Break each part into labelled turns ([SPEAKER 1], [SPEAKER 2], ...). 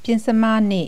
[SPEAKER 1] ပြင်စမ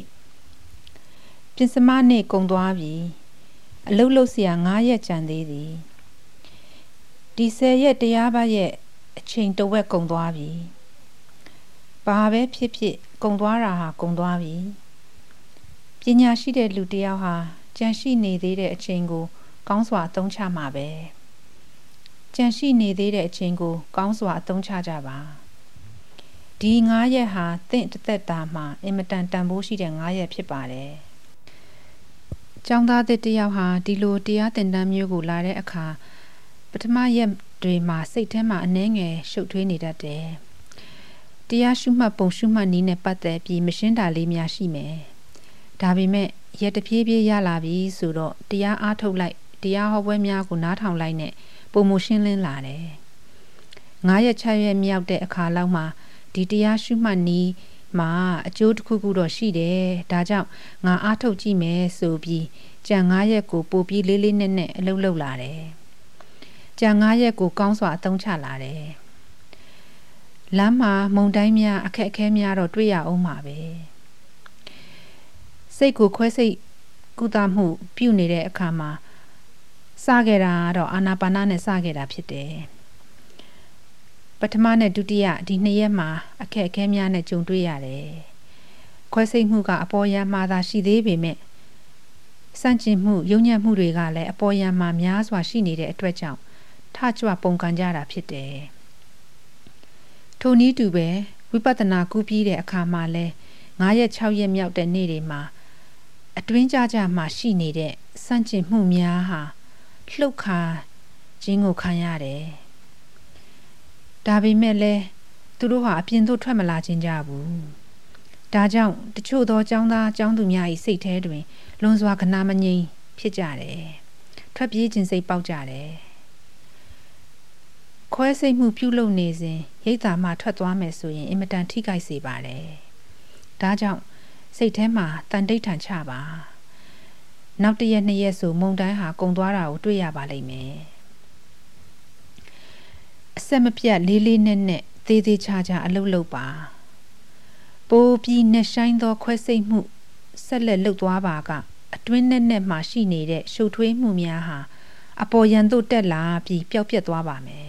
[SPEAKER 1] နေ့ကုံသွားပြီအလုတ်လုတ်เสีย9ရက်ကြံသေးသည်ဒီ10ရက်တရားပတ်ရဲ့အချိန်တဝက်ကုံသွားပြီဘာပဲဖြစ်ဖြစ်ကုံသွားတာဟာကုံသွားပြီပညာရှိတဲ့လူတစ်ယောက်ဟာကြံရှိနေသေးတဲ့အချိန်ကိုကောင်းစွာအသုံးချမှာပဲကြံရှိနေသေးတဲ့အချိန်ကိုကောင်းစွာအသုံးချကြပါဒီ9ရက်ဟာသင့်တစ်သက်တာမှာအင်မတန်တန်ဖိုးရှိတဲ့9ရက်ဖြစ်ပါတယ်ကျောင်းသားတစ်ယောက်ဟာဒီလိုတရားသင်တန်းမျိုးကိုလာတဲ့အခါပထမရက်တွေမှာစိတ်ထဲမှာအနှဲငယ်ရှုပ်ထွေးနေတတ်တယ်တရားရှုမှတ်ပုံရှုမှတ်နည်းနဲ့ပတ်သက်ပြီးမရှင်းတာလေးများရှိမယ်ဒါပေမဲ့ရက်တစ်ပြေးပြေးရလာပြီဆိုတော့တရားအားထုတ်လိုက်တရားဟောပွဲများကိုနားထောင်လိုက်နဲ့ပုံမရှင်းလင်းလာတယ်9ရက်6ရက်မြောက်တဲ့အခါလောက်မှာဒီတရားရှုမှတ်နည်းမှာအကျိုးတစ်ခုခုတော့ရှိတယ်ဒါကြောင့်ငါအားထုတ်ကြည့်မယ်ဆိုပြီးကြံ9ရက်ကိုပို့ပြီးလေးလေးနက်နက်အလုပ်လုပ်လာတယ်ကြံ9ရက်ကိုကောင်းစွာအသုံးချလာတယ်လမ်းမှာမုန်တိုင်းများအခက်အခဲများတော့တွေ့ရအောင်ပါပဲစိတ်ကိုခွဲစိတ်ကုသမှုပြုနေတဲ့အခါမှာစခဲ့တာတော့အာနာပါနနဲ့စခဲ့တာဖြစ်တယ်ပထမနဲ့ဒုတိယဒီ2ရက်မှာအခက်အခဲများနဲ့ကြုံတွေ့ရတယ်ခွဲစိတ်မှုကအပေါ်ယံမှာသာရှိသေးပေမဲ့စန့်ကျင်မှုယုံညံ့မှုတွေကလည်းအပေါ်ယံမှာများစွာရှိနေတဲ့အတွက်ကြောင့်ထကြွပုံကန်ကြတာဖြစ်တယ်ထိုနည်းတူပဲဝိပဿနာကုပြီးတဲ့အခါမှာလဲ9ရက်6ရက်မြောက်တဲ့နေ့တွေမှာအတွင်းကြကြမှာရှိနေတဲ့စန့်ကျင်မှုများဟာလှုပ်ခါခြင်းကိုခံရတယ်ဒါပေမဲ့လဲသူတို့ဟာအပြင်သို့ထွက်မလာခြင်းကြဘူးဒါကြောင့်တချို့သောကျောင်းသားကျောင်းသူများ၏စိတ်ထဲတွင်လွန်စွာကနာမငြိမ်ဖြစ်ကြတယ်ထွက်ပြေးခြင်းစိတ်ပေါက်ကြတယ်ခွဲစိတ်မှုပြုလုပ်နေစဉ်ရိတ်တာမှထွက်သွားမယ်ဆိုရင်အင်မတန်ထိခိုက်စေပါတယ်ဒါကြောင့်စိတ်ထဲမှာတန်တိတ်ထန်ချပါနောက်တစ်ရက်2ရက်ဆိုမုန်တိုင်းဟာကုံသွားတာကိုတွေ့ရပါလိမ့်မယ်အဆက်မပြတ်လေးလေးနက်နက်သေးသေးချာချာအလုပ်လုပ်ပါပိုးပြီးနှဆိုင်သောခွဲစိတ်မှုဆက်လက်လုပ်သွားပါကအတွင်းနဲ့နဲ့မှရှိနေတဲ့ရှုပ်ထွေးမှုများဟာအပေါ်ယံသို့တက်လာပြီးပျောက်ပြက်သွားပါမယ်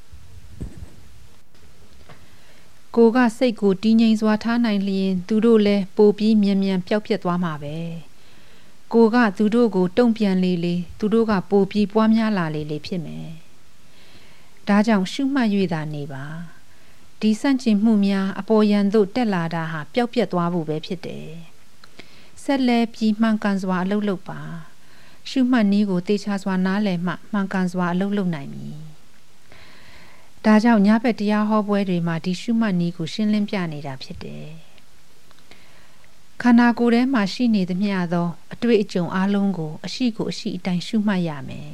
[SPEAKER 1] ကိုကစိတ်ကိုတည်ငြိမ်စွာထားနိုင်လျင်သူတို့လည်းပိုပြီးမြန်မြန်ပျောက်ပြက်သွားမှာပဲကိုကသူတို့ကိုတုံ့ပြန်လေလေသူတို့ကပိုပြီးပွားများလာလေလေဖြစ်မယ်ဒါကြောင့်ရှုမှတ်၍သာနေပါဒီစန့်ကျင်မှုများအပေါ်ယံသို့တက်လာတာဟာပျောက်ပြက်သွားဖို့ပဲဖြစ်တယ်ဆက်လက်ပြီးမှန်ကန်စွာအလုပ်လုပ်ပါရှုမှတ်နည်းကိုသေချာစွာနားလည်မှမှန်ကန်စွာအလုပ်လုပ်နိုင်မည်ဒါကြောင့်ညဘက်တရားဟောပွဲတွေမှာဒီရှုမှတ်နည်းကိုရှင်းလင်းပြနေတာဖြစ်တယ်ခန္ဓာကိုယ်ထဲမှာရှိနေသမျှသောအတွေ့အကြုံအလုံးကိုအရှိကိုအရှိအတိုင်းရှုမှတ်ရမယ်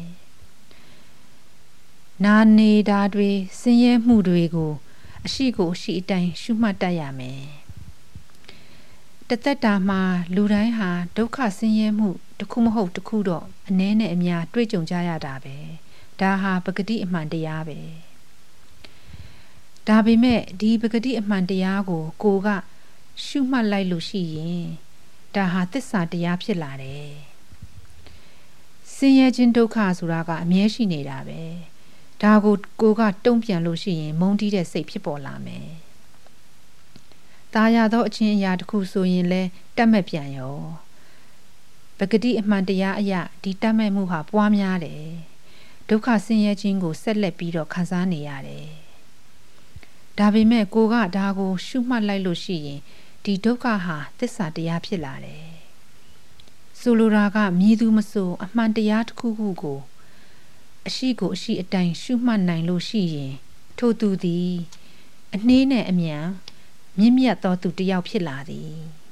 [SPEAKER 1] နာနေတာတွေဆင်းရဲမှုတွေကိုအရှိကိုအရှိအတိုင်းရှုမှတ်တတ်ရမယ်တသက်တာမှာလူတိုင်းဟာဒုက္ခဆင်းရဲမှုတစ်ခုမဟုတ်တစ်ခုတော့အနည်းနဲ့အများတွေ့ကြုံကြရတာပဲဒါဟာပဂတိအမှန်တရားပဲဒါပေမဲ့ဒီပဂတိအမှန်တရားကိုကိုကရှုမှတ်လိုက်လို့ရှိရင်ဒါဟာသစ္စာတရားဖြစ်လာတယ်ဆင်းရဲခြင်းဒုက္ခဆိုတာကအမြဲရှိနေတာပဲဒါကိုကိုကတုံ့ပြန်လို့ရှိရင်မုန်းတီးတဲ့စိတ်ဖြစ်ပေါ်လာမယ်။ตาရသောအချင်းအရာတစ်ခုဆိုရင်လဲတတ်မဲ့ပြန်ရောပဂတိအမှန်တရားအရာဒီတတ်မဲ့မှုဟာပွားများတယ်။ဒုက္ခဆင်းရဲခြင်းကိုဆက်လက်ပြီးတော့ခံစားနေရတယ်။ဒါပေမဲ့ကိုကဒါကိုရှုမှတ်လိုက်လို့ရှိရင်ဒီဒုက္ခဟာသစ္စာတရားဖြစ်လာတယ်။ဆိုလိုတာကမည်သူမဆိုအမှန်တရားတစ်ခုခုကိုအရှိကိုအရှိအတိုင်းရှုမှတ်နိုင်လို့ရှိရင်ထိုသူသည်အနှေးနဲ့အမြန်မြင့်မြတ်သောသူတစ်ယောက်ဖြစ်လာသည်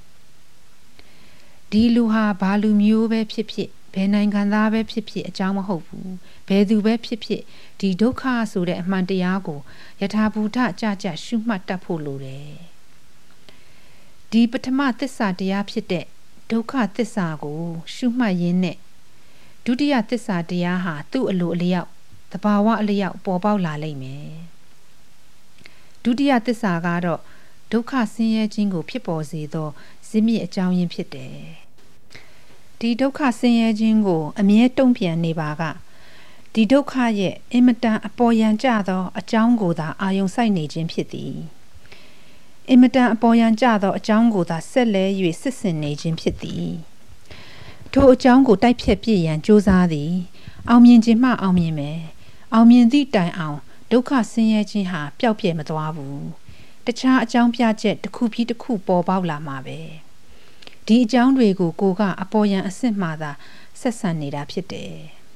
[SPEAKER 1] ဒီလူဟာဘာလူမျိုးပဲဖြစ်ဖြစ်ဘယ်နိုင်ငံသားပဲဖြစ်ဖြစ်အကြောင်းမဟုတ်ဘူးဘယ်သူပဲဖြစ်ဖြစ်ဒီဒုက္ခဆိုတဲ့အမှန်တရားကိုယထာဘူတကြကြရှုမှတ်တတ်ဖို့လိုတယ်ဒီပထမသစ္စာတရားဖြစ်တဲ့ဒုက္ခသစ္စာကိုရှုမှတ်ရင်းနဲ့ဒုတိယသစ္စာတရားဟာသူ့အလိုအလျောက်သဘာဝအလျောက်ပေါ်ပေါက်လာလိမ့်မယ်ဒုတိယသစ္စာကတော့ဒုက္ခဆင်းရဲခြင်းကိုဖြစ်ပေါ်စေသောဇစ်မြစ်အကြောင်းရင်းဖြစ်တယ်ဒီဒုက္ခဆင်းရဲခြင်းကိုအမြဲတုံ့ပြန်နေပါကဒီဒုက္ခရဲ့အင်မတန်အပေါ်ယံကျသောအကြောင်းကိုသာအာယုံစိုက်နေခြင်းဖြစ်သည်အင်မတန်အပေါ်ယံကျသောအကြောင်းကိုသာဆက်လဲ၍စစ်ဆင်နေခြင်းဖြစ်သည်ထိုအကြောင်းကိုတိုက်ဖြတ်ပြည့်ရန်ကြိုးစားသည်အောင်မြင်ခြင်းမှအောင်မြင်မယ်အောင်မြင်သည့်တိုင်အောင်ဒုက္ခဆင်းရဲခြင်းဟာပျောက်ပြယ်မသွားဘူးတခြားအကြောင်းပြချက်တစ်ခုပြီးတစ်ခုပေါ်ပေါက်လာမှာပဲဒီအကြောင်းတွေကိုကိုကအပေါ်ယံအစစ်မှသာဆက်ဆံနေတာဖြစ်တယ်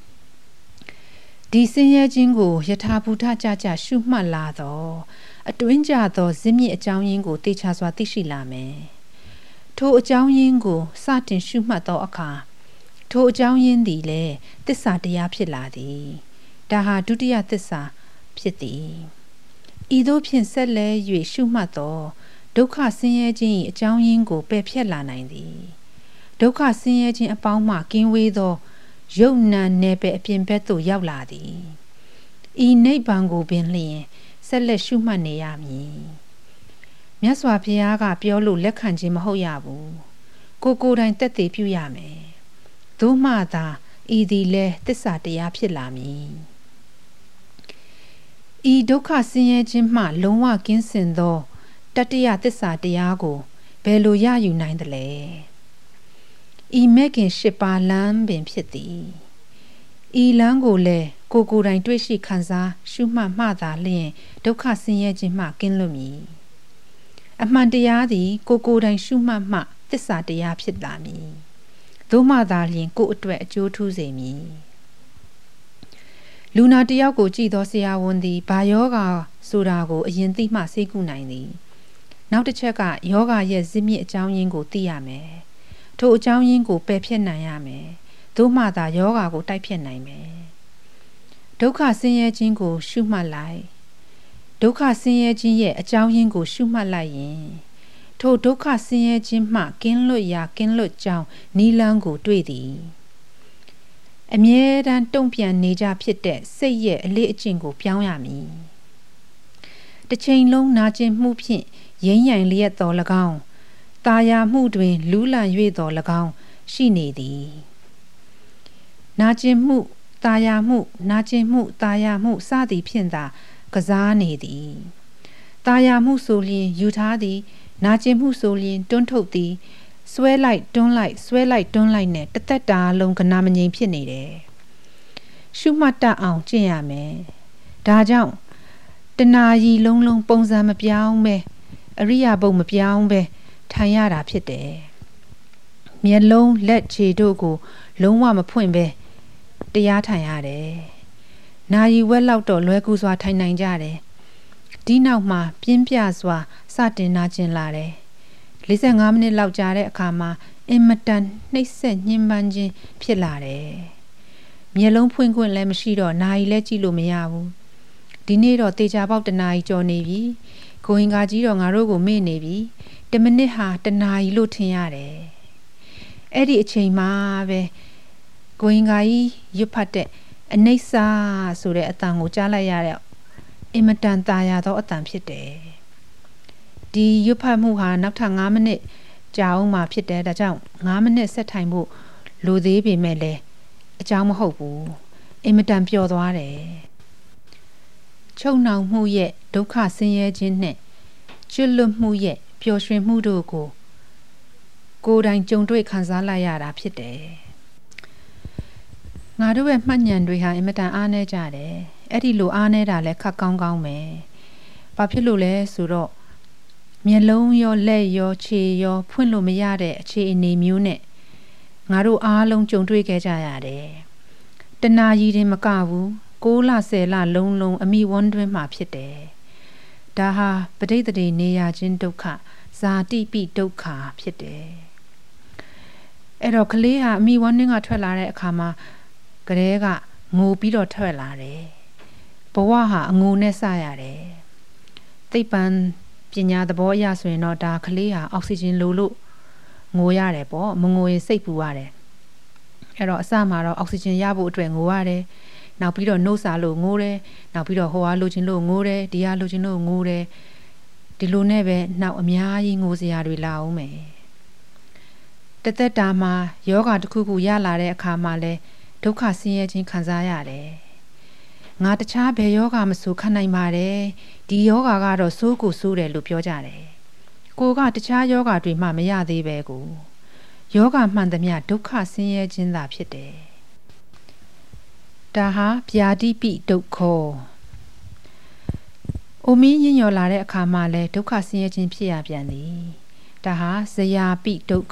[SPEAKER 1] ဒီဆင်းရဲခြင်းကိုယထာဘူတကြကြရှုမှတ်လာတော့အတွင်းကြသောဇစ်မြစ်အကြောင်းရင်းကိုတေချာစွာသိရှိလာမယ်ထိုအကြောင်းရင်းကိုစတင်ရှုမှတ်သောအခါထိုအကြောင်းရင်းသည်လည်းသစ္စာတရားဖြစ်လာသည်ဒါဟာဒုတိယသစ္စာဖြစ်သည်ဤသို့ဖြင့်ဆက်လဲ၍ရှုမှတ်သောဒုက္ခဆင်းရဲခြင်း၏အကြောင်းရင်းကိုပယ်ဖြတ်လာနိုင်သည်ဒုက္ခဆင်းရဲခြင်းအပေါင်းမှကင်းဝေးသောယုတ်နံနယ်ပယ်အပြင်ဘက်သို့ရောက်လာသည်ဤနိဗ္ဗာန်ကိုပင်လျင်ဆက်လက်ရှုမှတ်နေရမည်မြတ်စွာဘုရားကပြောလို့လက်ခံခြင်းမဟုတ်ရဘူးကိုယ်တိုင်သက်သေပြုရမယ်သို့မှသာဤသည်လဲသစ္စာတရားဖြစ်လာမည်ဤဒုက္ခဆင်းရဲခြင်းမှလုံးဝကင်းစင်သောတတိယသစ္စာတရားကိုဘယ်လိုရယူနိုင်သလဲဤမဲ့ခင်၈ပါးလမ်းပင်ဖြစ်သည်ဤလမ်းကိုလည်းကိုယ်တိုင်တွေ့ရှိခံစားရှုမှတ်မှသာလျှင်ဒုက္ခဆင်းရဲခြင်းမှကင်းလွတ်မည်အမှန်တရားသည်ကိုယ်တိုင်ရှုမှတ်မှသစ္စာတရားဖြစ်လာမည်သို့မှသာလျှင်ကိုယ်အတွက်အကျိုးထူးစေမည်လူနာတယောက်ကိုကြည့်သောဆရာဝန်သည်ဘာယောဂါဆိုတာကိုအရင်သိမှဆေးကုနိုင်သည်နောက်တစ်ချက်ကယောဂါရဲ့ဇစ်မြစ်အကြောင်းရင်းကိုသိရမယ်ထိုအကြောင်းရင်းကိုပယ်ဖြတ်နိုင်ရမယ်သို့မှသာယောဂါကိုတိုက်ဖြတ်နိုင်မယ်ဒုက္ခဆင်းရဲခြင်းကိုရှုမှတ်လိုက်ဒုက္ခဆင်းရဲခြင်းရဲ့အကြောင်းရင်းကိုရှုမှတ်လိုက်ရင်ထိုဒုက္ခဆင်းရဲခြင်းမှကင်းလွတ်ရာကင်းလွတ်ကြောင်းနိလန်းကိုတွေ့သည်အမြဲတမ်းတုံ့ပြန်နေကြဖြစ်တဲ့စိတ်ရဲ့အလေးအကျင့်ကိုပြောင်းရမည်တစ်ချိန်လုံးနာကျင်မှုဖြင့်ရိမ့်ရိုင်လျက်တော်၎င်းတာယာမှုတွင်လူးလံ၍တော်၎င်းရှိနေသည်နာကျင်မှုတာယာမှုနာကျင်မှုတာယာမှုစသည်ဖြင့်သာကစားနေသည်တာယာမှုဆိုလျင်ယူထားသည်နာကျင်မှုဆိုလျင်တွန်းထုတ်သည်ဆွဲလိုက်တွန်းလိုက်ဆွဲလိုက်တွန်းလိုက်နဲ့တသက်တာလုံးကနာမငြိမ်ဖြစ်နေတယ်ရှုမှတ်တတ်အောင်ကျင့်ရမယ်ဒါကြောင့်တဏှာကြီးလုံးလုံးပုံစံမပြောင်းပဲအရိယာဘုတ်မပြောင်းပဲထိုင်ရတာဖြစ်တယ်မျက်လုံးလက်ခြေတို့ကိုလုံးဝမဖွင့်ပဲတရားထိုင်ရတယ်နာရီဝက်လောက်တော့လွယ်ကူစွာထိုင်နိုင်ကြတယ်ဒီနောက်မှာပြင်းပြစွာစတင်နာကျင်လာတယ်45မိနစ်လောက်ကြာတဲ့အခါမှာအင်မတန်နှိပ်စက်ညှဉ်းပန်းခြင်းဖြစ်လာတယ်မျက်လုံးဖွင့်ခွင့်လည်းမရှိတော့နာရီလည်းကြည့်လို့မရဘူးဒီနေ့တော့တေချာပေါက်တနာရီကျော်နေပြီကိုရင်ကကြီးတော့ငါတို့ကိုမေ့နေပြီ10မိနစ်ဟာတနာရီလို့ထင်ရတယ်အဲ့ဒီအချိန်မှာပဲကိုရင်ကကြီးရွတ်ဖတ်တဲ့အနိစ္စဆိုတဲ့အတန်ကိုကြားလိုက်ရတဲ့အင်မတန်ตาရသောအတန်ဖြစ်တယ်ဒီရွတ်ဖတ်မှုဟာနောက်ထပ်5မိနစ်ကြာအောင်မှဖြစ်တယ်ဒါကြောင့်5မိနစ်ဆက်ထိုင်ဖို့လိုသေးပေမဲ့လည်းအကြောင်းမဟုတ်ဘူးအင်မတန်ပျော်သွားတယ်ချုပ်နှောင်မှုရဲ့ဒုက္ခဆင်းရဲခြင်းနဲ့ကျွတ်လွတ်မှုရဲ့ပျော်ရွှင်မှုတို့ကိုကိုယ်တိုင်ကြုံတွေ့ခံစားလိုက်ရတာဖြစ်တယ်ငါတို့ရဲ့မှတ်ဉာဏ်တွေဟာအင်မတန်အားနည်းကြတယ်အဲ့ဒီလိုအားနည်းတာလည်းခက်ကောင်းကောင်းပဲဘာဖြစ်လို့လဲဆိုတော့မျက်လုံးရောလက်ရောခြေရောဖွင့်လို့မရတဲ့အခြေအနေမျိုးနဲ့ငါတို့အားလုံးကြုံတွေ့ခဲ့ကြရတယ်တဏှာကြီးတင်မကဘူး6လ10လလုံးလုံးအမိဝန်းတွင်းမှာဖြစ်တယ်ဒါဟာပဋိသန္ဓေနေရခြင်းဒုက္ခဇာတိပိဒုက္ခဖြစ်တယ်အဲ့တော့ကလေးဟာအမိဝန်းတွင်းကထွက်လာတဲ့အခါမှာကလေးကငိုပြီးတော့ထွက်လာတယ်ဘဝဟာအငိုနဲ့စရတယ်သိပ္ပံပညာသဘောအရဆိုရင်တော့ဒါကလေးဟာအောက်ဆီဂျင်လိုလို့ငိုရတယ်ပေါ့မငိုရင်စိတ်ပူရတယ်အဲ့တော့အစမှာတော့အောက်ဆီဂျင်ရဖို့အတွက်ငိုရတယ်နောက်ပြီးတော့နှုတ်စာလို့ငိုတယ်နောက်ပြီးတော့ဟိုဟာလိုချင်လို့ငိုတယ်ဒီဟာလိုချင်လို့ငိုတယ်ဒီလိုနဲ့ပဲနောက်အများကြီးငိုစရာတွေလာအောင်မယ်တသက်တာမှာယောဂတစ်ခုခုရလာတဲ့အခါမှာလဲဒုက္ခဆင်းရဲခြင်းခံစားရတယ်ငါတခြားဘယ်ယောဂမဆိုခံနိုင်ပါတယ်ဒီယောဂကတော့ဆိုးကိုဆိုးတယ်လို့ပြောကြတယ်ကိုကတခြားယောဂတွေမှမရသေးပဲကိုယောဂမှန်သမျှဒုက္ခဆင်းရဲခြင်းသာဖြစ်တယ်ဒါဟာဗျာတိပိဒုက္ခအိုမင်းညညော်လာတဲ့အခါမှာလဲဒုက္ခဆင်းရဲခြင်းဖြစ်ရပြန်သည်ဒါဟာဇယာပိဒုက္ခ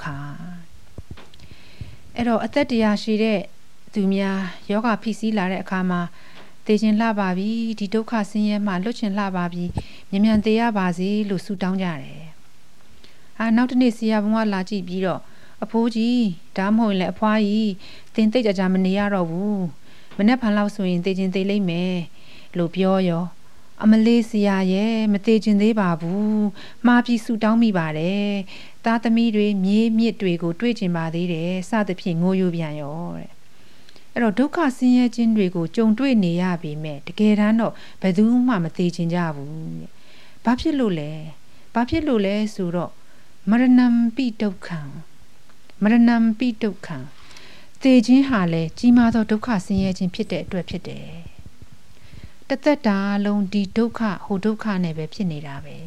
[SPEAKER 1] အဲ့တော့အသက်တရားရှိတဲ့သူများယောဂဖိစီးလာတဲ့အခါမှာသေခြင်းလှပါပြီဒီဒုက္ခဆင်းရဲမှလွတ်ခြင်းလှပါပြီမြန်မြန်သေရပါစေလို့ဆုတောင်းကြတယ်နောက်တစ်နေ့ဆရာဘုံကလာကြည့်ပြီးတော့အဖိုးကြီးဒါမှမဟုတ်လည်းအဖွားကြီးတင်သိကြကြမနေရတော့ဘူးမနေ့ဖန်လောက်ဆိုရင်သေခြင်းသေလိမ့်မယ်လို့ပြောရောအမလေးဆရာရဲ့မသေးခြင်းသေးပါဘူးမှားပြီးဆူတောင်းမိပါတယ်သားသမီးတွေမြေးမြစ်တွေကိုတွေးကျင်ပါသေးတယ်စသဖြင့်ငိုယိုပြန်ရောတဲ့အဲ့တော့ဒုက္ခဆင်းရဲခြင်းတွေကိုကြုံတွေ့နေရပေမဲ့တကယ်တမ်းတော့ဘယ်သူမှမသေးခြင်းကြဘူးတဲ့ဘာဖြစ်လို့လဲဆိုတော့မရဏံပိဒုက္ခံသေခြင်းဟာလေကြီးမားသောဒုက္ခဆင်းရဲခြင်းဖြစ်တဲ့အတွက်ဖြစ်တယ်တသက်တာလုံးဒီဒုက္ခဟိုဒုက္ခနဲ့ပဲဖြစ်နေတာပဲ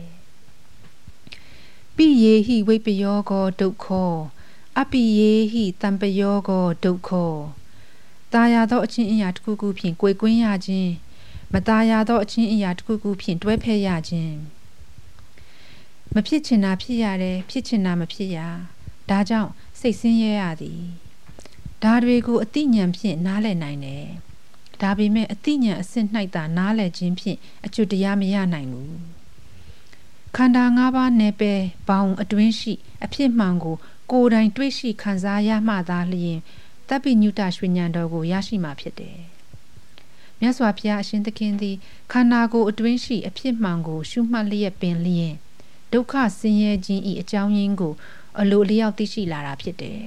[SPEAKER 1] ပိယေဟိဝိပယောကောဒုက္ခောအပိယေဟိတံပယောကောဒုက္ခောตายาသောအချင်းအရာတစ်ခုခုဖြင့်ကြွယ်ကွင်းရခြင်းမตายာသောအချင်းအရာတစ်ခုခုဖြင့်တွဲဖက်ရခြင်းမဖြစ်ချင်တာဖြစ်ရတယ်ဖြစ်ချင်တာမဖြစ်ရဒါကြောင့်စိတ်ဆင်းရဲရသည်ဒါတွေကိုအသိဉာဏ်ဖြင့်နားလည်နိုင်တယ်ဒါပေမဲ့အသိဉာဏ်အစစ်၌သာနားလည်ခြင်းဖြင့်အကျွတ်တရားမရနိုင်ဘူးခန္ဓာ၅ပါးနယ်ပယ်ဘောင်အတွင်းရှိအဖြစ်မှန်ကိုကိုယ်တိုင်တွေ့ရှိခံစားရမှသာလျှင်တပ္ပိညုတရွှေဉာဏ်တော်ကိုရရှိမှာဖြစ်တယ်မြတ်စွာဘုရားအရှင်သခင်သည်ခန္ဓာကိုယ်အတွင်းရှိအဖြစ်မှန်ကိုရှုမှတ်လျက်ပင်လျင်ဒုက္ခဆင်းရဲခြင်း၏အကြောင်းရင်းကိုအလိုလျောက်သိရှိလာတာဖြစ်တယ်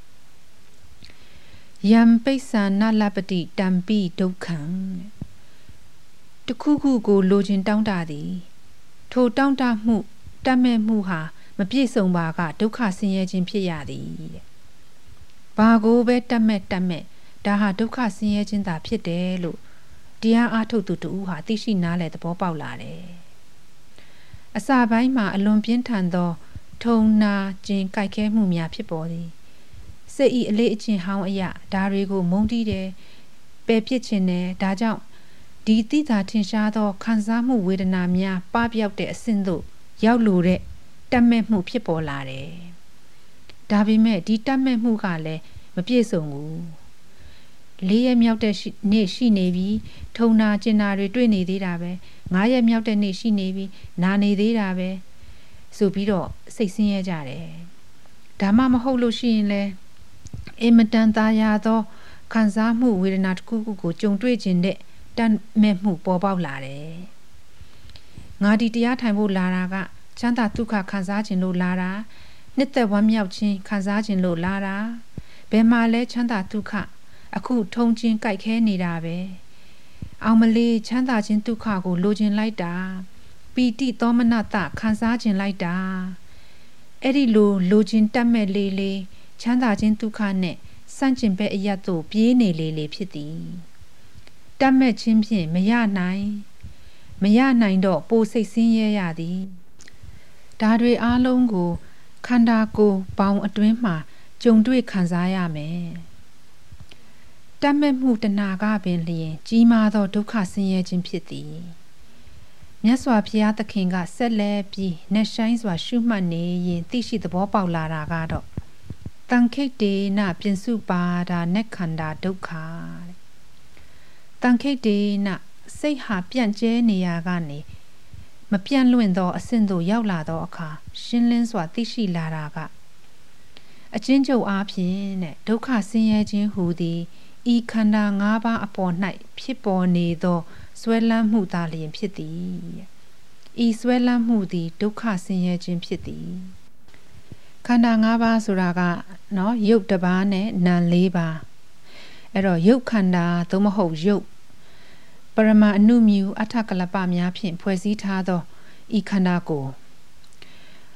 [SPEAKER 1] ယံပိဿာနလပတိတံပိဒုက္ခံတခုခုကိုလိုချင်တောင်းတသည်ထိုတောင်းတမှုတတ်မဲ့မှုဟာမပြည့်စုံပါကဒုက္ခဆင်းရဲခြင်းဖြစ်ရသည်ဘာကိုပဲတတ်မဲ့ဒါဟာဒုက္ခဆင်းရဲခြင်းသာဖြစ်တယ်လို့တရားအားထုတ်သူတူဟာသိရှိနားလည်သဘောပေါက်လာတယ်အစာပိုင်းမှာအလွန်ပြင်းထန်သောထုံနာခြင်းကြိုက်ခဲမှုများဖြစ်ပေါ်သည်စိတ်ဤအလေးအကျင့်ဟောင်းအရာဒါတွေကိုမုန်းတီးတယ်ပယ်ပြစ်ခြင်းနဲ့ဒါကြောင့်ဒီတိသာထင်ရှားသောခံစားမှုဝေဒနာများပပျောက်တဲ့အဆင့်သို့ရောက်လိုတဲ့တတ်မဲ့မှုဖြစ်ပေါ်လာတယ်ဒါပေမဲ့ဒီတတ်မဲ့မှုကလည်းမပြည့်စုံဘူး၄ရက်မြောက်တဲ့နေ့ရှိနေပြီထုံနာကျင်နာတွေတွေ့နေသေးတာပဲ၅ရက်မြောက်တဲ့နေ့ရှိနေပြီနာနေသေးတာပဲဆိုပြီးတော့စိတ်ဆင်းရဲကြတယ်ဒါမှမဟုတ်လို့ရှိရင်လဲအင်မတန်သားရသောခံစားမှုဝေဒနာတစ်ခုခုကိုကြုံတွေ့ခြင်းတဲ့တတ်မဲ့မှုပေါ်ပေါက်လာတယ်ငါဒီတရားထိုင်ဖို့လာတာကချမ်းသာဒုက္ခခံစားခြင်းလို့လာတာနှစ်သက်ဝမ်းမြောက်ခြင်းခံစားခြင်းလို့လာတာဘယ်မှာလဲချမ်းသာဒုက္ခအခုထုံခြင်းကြိုက်ခဲနေတာပဲအောင်မလေးချမ်းသာခြင်းဒုက္ခကိုလိုချင်လိုက်တာပီတိသောမနတခံစားခြင်းလိုက်တာအဲ့ဒီလိုချင်တတ်မဲ့လေးချမ်းသာခြင်းဒုက္ခနဲ့စန့်ကျင်ဘက်အရတ်သို့ပြေးနေလေဖြစ်သည်တတ်မဲ့ခြင်းဖြင့်မရနိုင်တော့ပိုစိတ်ဆင်းရဲရသည်ဒါတွေအားလုံးကိုခန္ဓာကိုယ်ပေါင်းအတွင်းမှာကြုံတွေ့ခံစားရမယ်တတ်မဲ့မှုတဏှာကပင်လျင်ကြီးမားသောဒုက္ခဆင်းရဲခြင်းဖြစ်သည်မြတ်စွာဘုရားသခင်ကဆက်လက်ပြီးနှဆိုင်စွာရှုမှတ်နေရင်သိရှိသဘောပေါက်လာတာကတော့တန်ခိတ်တေနပြင်စုပါဒာနက်ခန္ဓာဒုက္ခတန်ခိတ်တေနစိတ်ဟာပြန့်ကျဲနေရကနေမပြန့်လွင့်သောအဆင့်သို့ရောက်လာသောအခါရှင်းလင်းစွာသိရှိလာတာကအချင်းချုပ်အားဖြင့်တဲ့ဒုက္ခဆင်းရဲခြင်းဟူသည်ဤခန္ဓာ၅ပါးအပေါ်၌ဖြစ်ပေါ်နေသောဆွဲလန်းမှုသာလျှင်ဖြစ်သည်ဤဆွဲလန်းမှုသည်ဒုက္ခဆင်းရဲခြင်းဖြစ်သည်ခန္ဓာ၅ပါးဆိုတာကနော်ရုပ်တစ်ပါးနဲ့နာမ်၄ပါးအဲ့တော့ရုပ်ခန္ဓာသို့မဟုတ်ရုပ်ပရမအနုမြူအထကလပများဖြင့်ဖွဲ့စည်းထားသောဤခန္ဓာကိုယ်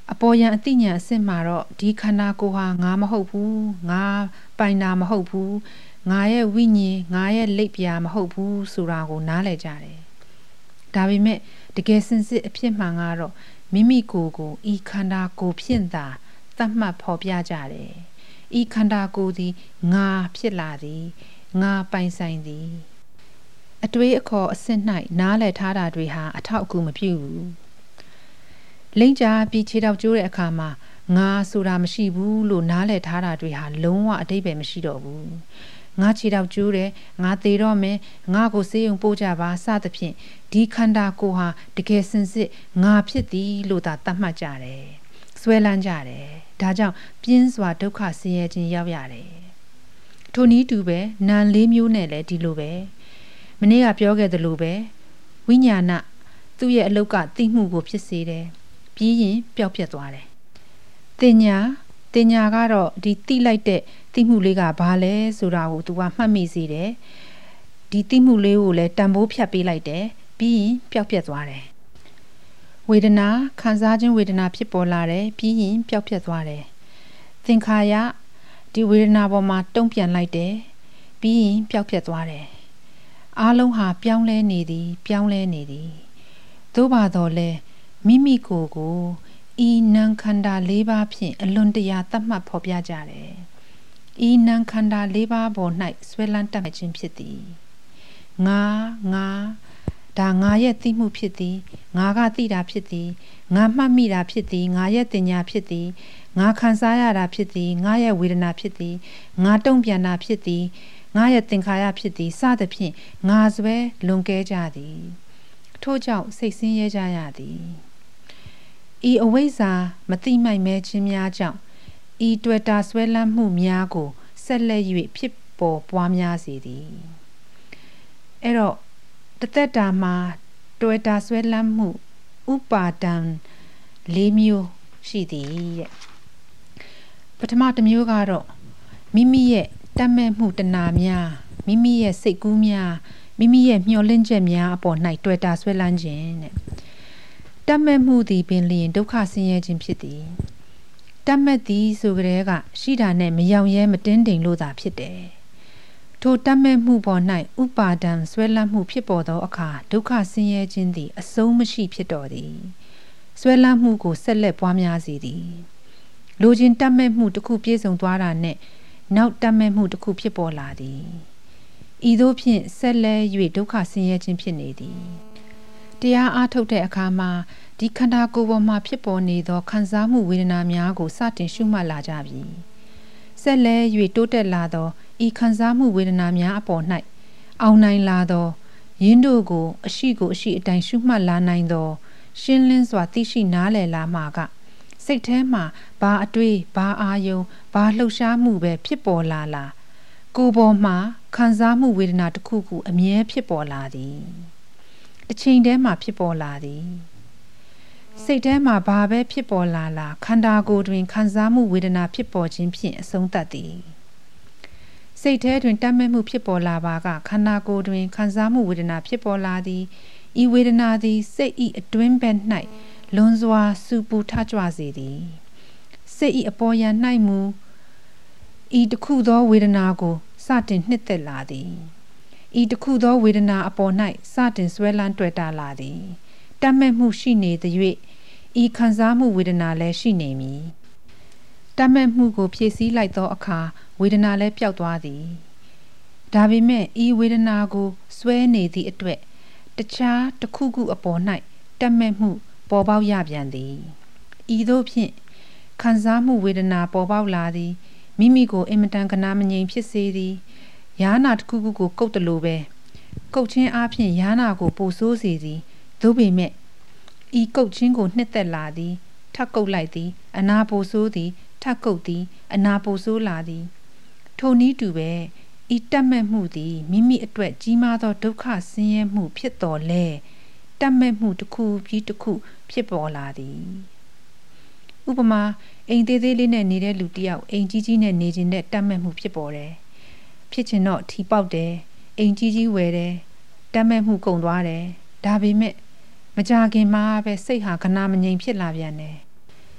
[SPEAKER 1] အပေါ်ယံအသိဉာဏ်အစစ်မှာတော့ဒီခန္ဓာကိုယ်ဟာငါမဟုတ်ဘူးငါပိုင်တာမဟုတ်ဘူးငါရဲ့ဝိညာဉ်ငါရဲ့လိပ်ပြာမဟုတ်ဘူးဆိုတာကိုနားလည်ကြတယ်ဒါပေမဲ့တကယ်စင်စစ်အဖြစ်မှန်ကတော့မိမိကိုယ်ကိုဤခန္ဓာကိုယ်ဖြင့်သာသတ်မှတ်ဖော်ပြကြတယ်ဤခန္ဓာကိုယ်သည်ငါဖြစ်လာသည်ငါပိုင်ဆိုင်သည်အတွေးအခေါ်အစစ်၌နားလည်ထားတာတွေဟာအထောက်အကူမပြုဘူးလိမ့်ကြပြီးခြေထောက်ကျိုးတဲ့အခါမှာငါဆိုတာမရှိဘူးလို့နားလည်ထားတာတွေဟာလုံးဝအတိတ်ပဲမရှိတော့ဘူးငါခြေထောက်ကျိုးတယ်ငါသေတော့မယ်ငါကိုစေးရုံပို့ကြပါစသဖြင့်ဒီခန္ဓာကိုယ်ဟာတကယ်စင်စစ်ငါဖြစ်သည်လို့သာသတ်မှတ်ကြတယ်ဆွဲလန်းကြတယ်ဒါကြောင့်ပြင်းစွာဒုက္ခဆင်းရဲခြင်းရောက်ရတယ်ထိုနည်းတူပဲနာမ်လေးမျိုးနဲ့လည်းဒီလိုပဲမနေ့ကပြောခဲ့သလိုပဲဝိညာဏသူ့ရဲ့အလုတ်ကသိမှုကိုဖြစ်စေတယ်ပြီးရင်ပျောက်ပြတ်သွားတယ်တင်ညာကတော့ဒီသိလိုက်တဲ့သိမှုလေးကဘာလဲဆိုတာကို तू ကမှတ်မိစေတယ်ဒီသိမှုလေးကိုလည်းတန်ဖိုးဖြတ်ပေးလိုက်တယ်ပြီးရင်ပျောက်ပြတ်သွားတယ်ဝေဒနာခံစားခြင်းဝေဒနာဖြစ်ပေါ်လာတယ်ပြီးရင်ပျောက်ပြတ်သွားတယ်သင်္ခါရဒီဝေဒနာပေါ်မှာတုံ့ပြန်လိုက်တယ်ပြီးရင်ပျောက်ပြတ်သွားတယ်အားလုံးဟာပြောင်းလဲနေသည်သို့ပါတော့လဲမိမိကိုယ်ကိုဤနံခန္ဓာ၄ပါးဖြင့်အလွန်တရာသတ်မှတ်ဖော်ပြကြတယ်ဤနံခန္ဓာ၄ပါးပေါ်၌ဆွဲလန်းတတ်မှတ်ခြင်းဖြစ်သည်ငါဒါငါရဲ့သိမှုဖြစ်သည်ငါကသိတာဖြစ်သည်ငါမှတ်မိတာဖြစ်သည်ငါရဲ့တင်ညာဖြစ်သည်ငါခံစားရတာဖြစ်သည်ငါရဲ့ဝေဒနာဖြစ်သည်ငါတုံ့ပြန်တာဖြစ်သည်ငါရဲ့သင်္ခါရဖြစ်သည်စသဖြင့်ငါစွဲလွန်ကဲကြသည်ထို့ကြောင့်စိတ်ဆင်းရဲကြရသည်ဤအဝိဇ္ဇာမသိမိုက်မဲခြင်းများကြောင့်ဤတွေ့တာဆွဲလန်းမှုများကိုဆက်လက်၍ဖြစ်ပေါ်ပွားများစေသည်အဲ့တော့တသက်တာမှာတွေ့တာဆွဲလန်းမှုဥပါဒံ၄မျိုးရှိသည်တဲ့ပထမတစ်မျိုးကတော့မိမိရဲ့တတ်မဲ့မှုတဏှာများမိမိရဲ့စိတ်ကူးများမိမိရဲ့မျှော်လင့်ချက်များအပေါ်၌တွေ့တာဆွဲလန်းခြင်းတဲ့တတ်မဲ့မှုသည်ပင်လျင်ဒုက္ခဆင်းရဲခြင်းဖြစ်သည်တတ်မဲ့သည်ဆိုကြတဲ့ကရှိတာနဲ့မယောင်ရဲမတင်းတိမ်လို့သာဖြစ်တယ်ထိုတတ်မဲ့မှုပေါ်၌ဥပါဒံဆွဲလန်းမှုဖြစ်ပေါ်သောအခါဒုက္ခဆင်းရဲခြင်းသည်အဆုံးမရှိဖြစ်တော်သည်ဆွဲလန်းမှုကိုဆက်လက်ပွားများစေသည်လိုချင်တတ်မဲ့မှုတစ်ခုပြည့်စုံသွားတာနဲ့နောက်တတ်မဲ့မှုတစ်ခုဖြစ်ပေါ်လာသည်ဤသို့ဖြင့်ဆက်လက်၍ဒုက္ခဆင်းရဲခြင်းဖြစ်နေသည်တရားအားထုတ်တဲ့အခါမှာဒီခန္ဓာကိုယ်ပေါ်မှာဖြစ်ပေါ်နေသောခံစားမှုဝေဒနာများကိုစတင်ရှုမှတ်လာကြပြီဆက်လက်၍တိုးတက်လာသောဤခံစားမှုဝေဒနာများအပေါ်၌အောင်နိုင်လာသောယင်းတို့ကိုအရှိအတိုင်းရှုမှတ်လာနိုင်သောရှင်းလင်းစွာသိရှိနားလည်လာမှာကစိတ်ထဲမှာဘာအတွေ့ဘာအာယုံဘာလှုပ်ရှားမှုပဲဖြစ်ပေါ်လာကိုယ်ပေါ်မှာခံစားမှုဝေဒနာတစ်ခုခုအမြဲဖြစ်ပေါ်လာသည်တစ်ချိန်တည်းမှာဖြစ်ပေါ်လာသည်စိတ်ထဲမှာဘာပဲဖြစ်ပေါ်လာခန္ဓာကိုယ်တွင်ခံစားမှုဝေဒနာဖြစ်ပေါ်ခြင်းဖြင့်အဆုံးသတ်သည်စိတ်ထဲတွင်တတ်မဲ့မှုဖြစ်ပေါ်လာပါကခန္ဓာကိုယ်တွင်ခံစားမှုဝေဒနာဖြစ်ပေါ်လာသည်ဤဝေဒနာသည်စိတ်၏အတွင်းဘက်၌လွန်စွာစူပူထကြွစေသည်စိတ်၏အပေါ်ယံ၌မူဤတစ်ခုသောဝေဒနာကိုစတင်နှစ်သက်လာသည်ဤတစ်ခုသောဝေဒနာအပေါ်၌စတင်ဆွဲလန်းတွေ့တာလာသည်တတ်မဲ့မှုရှိနေသည်၍ဤခံစားမှုဝေဒနာလည်းရှိနေမည်တတ်မဲ့မှုကိုဖြည့်ဆည်းလိုက်သောအခါဝေဒနာလည်းပျောက်သွားသည်ဒါပေမဲ့ဤဝေဒနာကိုဆွဲနေသည့်အတွက်တခြားတစ်ခုခုအပေါ်၌တတ်မဲ့မှုပေါ်ပေါက်ရပြန်သည်ဤသို့ဖြင့်ခံစားမှုဝေဒနာပေါ်ပေါက်လာသည်မိမိကိုအင်မတန်ကနာမငြိမ်ဖြစ်စေသည်ယာနာတစ်ခုခုကိုကုတ်တလို့ပဲကုတ်ချင်းအားဖြင့်ယာနာကိုပိုဆိုးစေသည်သို့ပေမဲ့ဤကုတ်ချင်းကိုနှစ်သက်လာသည်ထပ်ကုတ်လိုက်သည်အနာပိုဆိုးသည်ထပ်ကုတ်သည်အနာပိုဆိုးလာသည်ထိုနည်းတူပဲဤတတ်မဲ့မှုသည်မိမိအတွက်ကြီးမားသောဒုက္ခဆင်းရဲမှုဖြစ်တော်လဲတတ်မဲ့မှုတစ်ခုပြီးတစ်ခုဖြစ်ပေါ်လာသည်ဥပမာအိမ်သေးသေးလေးနဲ့နေတဲ့လူတစ်ယောက်အိမ်ကြီးကြီးနဲ့နေခြင်းနဲ့တတ်မဲ့မှုဖြစ်ပေါ်တယ်ဖြစ်ချင်တော့ထီပေါက်တယ်အိမ်ကြီးကြီးဝယ်တယ်တတ်မဲ့မှုကုန်သွားတယ်ဒါပေမဲ့မကြခင်မှာပဲစိတ်ဟာကနာမငြိမ်ဖြစ်လာပြန်တယ်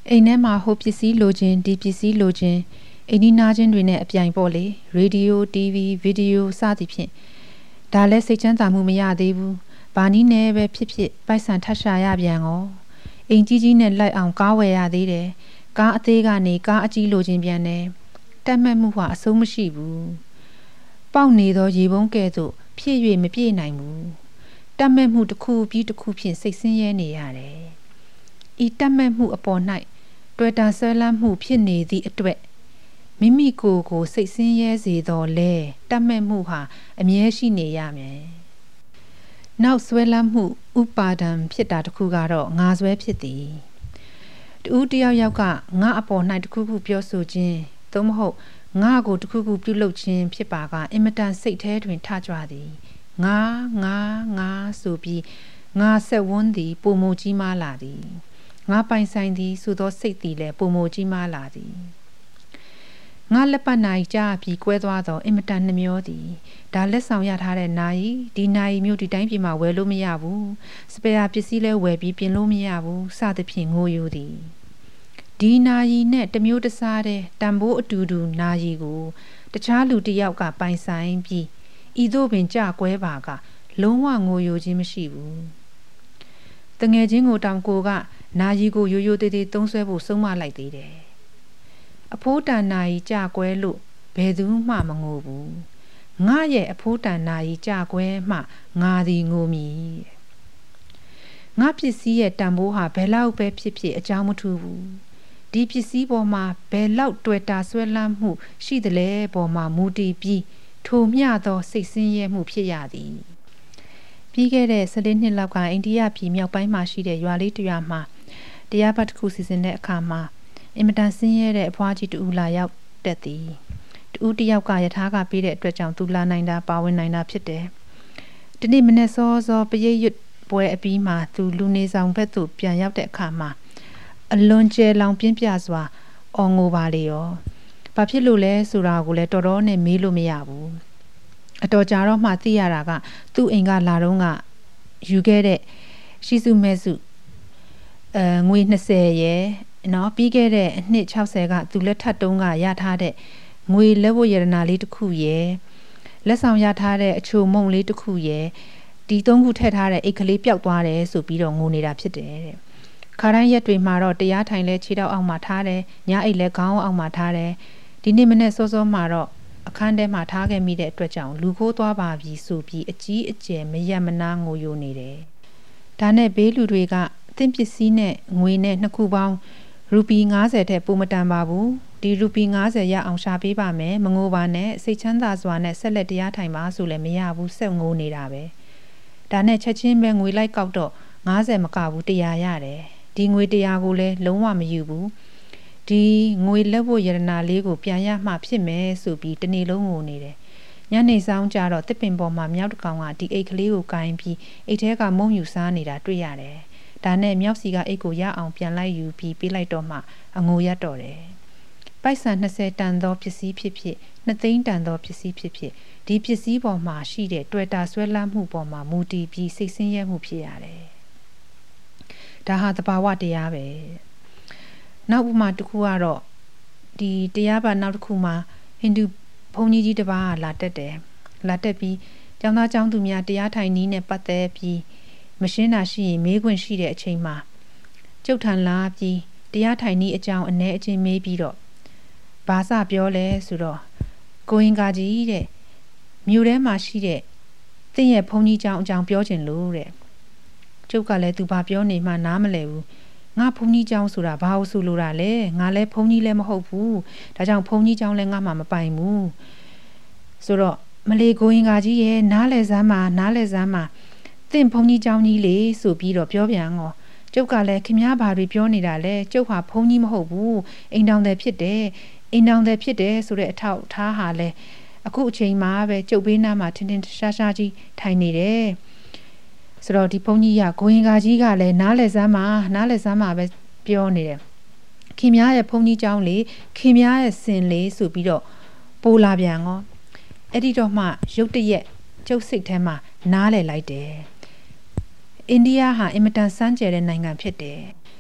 [SPEAKER 1] အိမ်ထဲမှာဟိုပစ္စည်းလိုခြင်းဒီပစ္စည်းလိုခြင်းအိမ်ဒီနာချင်းတွေနဲ့အပြိုင်ပေါ့လေရေဒီယို TV ဗီဒီယိုစသည်ဖြင့်ဒါလည်းစိတ်ချမ်းသာမှုမရသေးဘူးဘာနည်းနဲ့ပဲဖြစ်ဖြစ်ပိုက်ဆံထပ်ရှာရပြန်ရောအိမ်ကြီးကြီးနဲ့လိုက်အောင်ကားဝယ်ရသေးတယ်ကားအသေးကနေကားအကြီးလိုခြင်းပြန်တယ်တက်မှတ်မှုဟာအဆုံးမရှိဘူးပေါက်နေသောရေပုံးကဲ့သို့ဖြည့်၍မပြည့်နိုင်ဘူးတက်မှတ်မှုတစ်ခုပြီးတစ်ခုဖြင့်စိတ်ဆင်းရဲနေရတယ်ဤတက်မှတ်မှုအပေါ်၌တွေ့တာဆွဲလန်းမှုဖြစ်နေသည့်အတွက်မိမိကိုယ်ကိုစိတ်ဆင်းရဲစေတော်လဲတက်မှတ်မှုဟာအမြဲရှိနေရမယ်နောက်ဆွဲလန်းမှုဥပါဒံဖြစ်တာတစ်ခုကတော့ငါဆွဲဖြစ်သည်တူတယောက်ယောက်ကငါအပေါ်၌တစ်ခုခုပြောဆိုခြင်းသို့မဟုတ်ငါကိုတစ်ခုခုပြုလုပ်ခြင်းဖြစ်ပါကအင်မတန်စိတ်แท้တွင်ထကြွသည်ငါဆိုပြီးငါဆက်ဝန်းသည်ပုံမကြီးမားလာသည်ငါပိုင်ဆိုင်သည်ဆိုသောစိတ်သည်လည်းပုံမကြီးမားလာသည်ငါလက်ပတ်နိုင်ကြပြီးကွဲသွားသောအင်မတန်နှမျောသည်ဒါလက်ဆောင်ရထားတဲ့နိုင်ဒီနိုင်မျိုးဒီတိုင်းပြည်မှာဝယ်လို့မရဘူးစပယ်ယာပစ္စည်းလဲဝယ်ပြီးပြင်လို့မရဘူးစသဖြင့်ငိုယိုသည်ဒီနိုင်နဲ့တမျိုးတစားတဲ့တန်ဖိုးအတူတူနိုင်ကိုတခြားလူတစ်ယောက်ကပိုင်ဆိုင်ပြီးဤသို့ပင်ကြကွဲပါကလုံးဝငိုယိုခြင်းမရှိဘူးတငယ်ချင်းကိုတောင်ကိုကနိုင်ကိုရိုးရိုးသေးသေးသုံးဆွဲဖို့ဆုံးမလိုက်သေးတယ်အဖိုးတန်နိုင်ကြကွဲလို့ဘယ်သူမှမငိုဘူးငါရဲ့အဖိုးတန်နိုင်ကြကွဲမှငါသည်ငိုမည်ငါပစ္စည်းရဲ့တန်ဖိုးဟာဘယ်လောက်ပဲဖြစ်ဖြစ်အကြောင်းမထူးဘူးဒီပစ္စည်းပေါ်မှာဘယ်လောက်တွေ့တာဆွဲလန်းမှုရှိသလဲပေါ်မှာမူတည်ပြီးထိုမျှသောစိတ်ဆင်းရဲမှုဖြစ်ရသည်ပြီးခဲ့တဲ့14နှစ်လောက်ကအိန္ဒိယပြည်မြောက်ပိုင်းမှာရှိတဲ့ရွာလေးတစ်ရွာမှာတရားပတ်တစ်ခုစီစဉ်တဲ့အခါမှာအင်မတန်ဆင်းရဲတဲ့အဖွားကြီးတူလာရောက်တက်သည်တူတယောက်ကယထာကပေးတဲ့အတွက်ကြောင့်သူလာနိုင်တာပါဝင်နိုင်တာဖြစ်တယ်ဒီနေ့မနေ့စောစောပရိတ်ရွတ်ပွဲအပြီးမှာသူလူနေဆောင်ဘက်သို့ပြန်ရောက်တဲ့အခါမှာအလွန်ကျဲလောင်ပြင်းပြစွာအော်ငိုပါလေရောဘာဖြစ်လို့လဲဆိုတာကိုလည်းတော်တော်နဲ့မေးလို့မရဘူးအတော်ကြာတော့မှသိရတာကသူ့အိမ်ကလာတော့ကယူခဲ့တဲ့ရှိစုမဲစုငွေ20ရယ်နော်ပြီးခဲ့တဲ့အနှစ်60ကသူလက်ထပ်တုံးကရထားတဲ့ငွေလက်ဝတ်ရတနာလေးတစ်ခုရယ်လက်ဆောင်ရထားတဲ့အချိုမုံလေးတစ်ခုရယ်ဒီ3ခုထည့်ထားတဲ့အိတ်ကလေးပျောက်သွားတယ်ဆိုပြီးတော့ငိုနေတာဖြစ်တယ်တဲ့ခါတိုင်းရက်တွေမှာတော့တရားထိုင်လဲခြေထောက်အောက်မှာထားတယ်ညအိတ်လဲခေါင်းအောက်မှာထားတယ်ဒီနေ့မနေ့စောစောမှာတော့အခန်းထဲမှာထားခဲ့မိတဲ့အတွက်ကြောင့်လူခိုးသွားပါပြီဆိုပြီးအကြီးအကျယ်မရက်မနာငိုယိုနေတယ်ဒါနဲ့ဘေးလူတွေကအသင်းပစ္စည်းနဲ့ငွေနဲ့နှစ်ခုပေါင်းရူပီ90ထက်ပိုမတန်ပါဘူးဒီရူပီ90ရအောင်ရှာပေးပါမယ်မငိုပါနဲ့စိတ်ချမ်းသာစွာနဲ့ဆက်လက်တရားထိုင်ပါဆိုလည်းမရဘူးဆက်ငိုနေတာပဲဒါနဲ့ချက်ချင်းပဲငွေလိုက်ကောက်တော့90မကဘူး100ရတယ်ဒီငွေ100ကိုလည်းလုံးဝမယူဘူးဒီငွေလက်ဝတ်ရတနာလေးကိုပြန်ရမှဖြစ်မယ်ဆိုပြီးတနေ့လုံးငိုနေတယ်ညနေဆောင်ကြတော့တစ်ပင်ပေါ်မှာမြောက်တကောင်ကဒီအိတ်ကလေးကိုကိုင်းပြီးအိတ်ထဲကမုံယူစားနေတာတွေ့ရတယ်ဒါနဲ့မြောက်စီကအိတ်ကိုရအောင်ပြန်လိုက်ယူပြီးပေးလိုက်တော့မှအငိုရတော့တယ်ပိုက်ဆံ20တန်သောပစ္စည်းဖြစ်ဖြစ်2သိန်းတန်သောပစ္စည်းဖြစ်ဖြစ်ဒီပစ္စည်းပေါ်မှာရှိတဲ့တွေ့တာဆွဲလန်းမှုပေါ်မှာမူတည်ပြီးစိတ်ဆင်းရဲမှုဖြစ်ရတယ်ဒါဟာသဘာဝတရားပဲနောက်ဥပမာတစ်ခုကတော့ဒီတရားပါနောက်တစ်ခုမှာဟိန္ဒူဘုန်းကြီးတစ်ပါးလာတက်တယ်လာတက်ပြီးကျောင်းသားကျောင်းသူများတရားထိုင်နည်းနဲ့ပတ်သက်ပြီးမရှင်းတာရှိရင်မေးခွင့်ရှိတဲ့အချိန်မှာကျုပ်ထံလာပြီးတရားထိုင်နည်းအကြောင်းအ ਨੇ အချင်းမေးပြီးတော့ဘာစပြောလဲဆိုတော့ကိုရင်ကာကြီးတဲ့မြို့ထဲမှာရှိတဲ့သင်ရဲ့ဘုန်းကြီးကျောင်းအကြောင်းပြောချင်လို့တဲ့ကျုပ်ကလည်းသူဘာပြောနေမှနားမလဲဘူးငါဘုန်းကြီးကျောင်းဆိုတာဘာလို့ဆိုလိုတာလဲငါလည်းဘုန်းကြီးလည်းမဟုတ်ဘူးဒါကြောင့်ဘုန်းကြီးကျောင်းလည်းငါမှမပိုင်ဘူးဆိုတော့မလေးကိုရင်ကာကြီးရဲ့နားလဲစမ်းမှာသင်ဘုန်းကြီးကျောင်းကြီးလေဆိုပြီးတော့ပြောပြန်ရောကျုပ်ကလည်းခင်ဗျားဘာတွေပြောနေတာလဲကျုပ်ဟာဘုန်းကြီးမဟုတ်ဘူးအိမ်တောင်တယ်ဖြစ်တယ်ဆိုတဲ့အထောက်ထားဟာလဲအခုအချိန်မှာပဲကျုပ်ဘေးနားမှာထင်းထင်းရှားရှားကြီးထိုင်နေတယ်ဆိုတော့ဒီဘုန်းကြီးကကိုရင်ကာကြီးကလည်းနားလဲစမ်းမှာပဲပြောနေတယ်ခင်ဗျားရဲ့ဘုန်းကြီးကျောင်းလေခင်ဗျားရဲ့စင်လေဆိုပြီးတော့ပိုးလာပြန်ရောအဲ့ဒီတော့မှရုတ်တရက်ကျုပ်စိတ်ထဲမှာနားလဲလိုက်တယ်အိန္ဒိယဟာအင်မတန်စမ်းကြဲတဲ့နိုင်ငံဖြစ်တယ်ဒ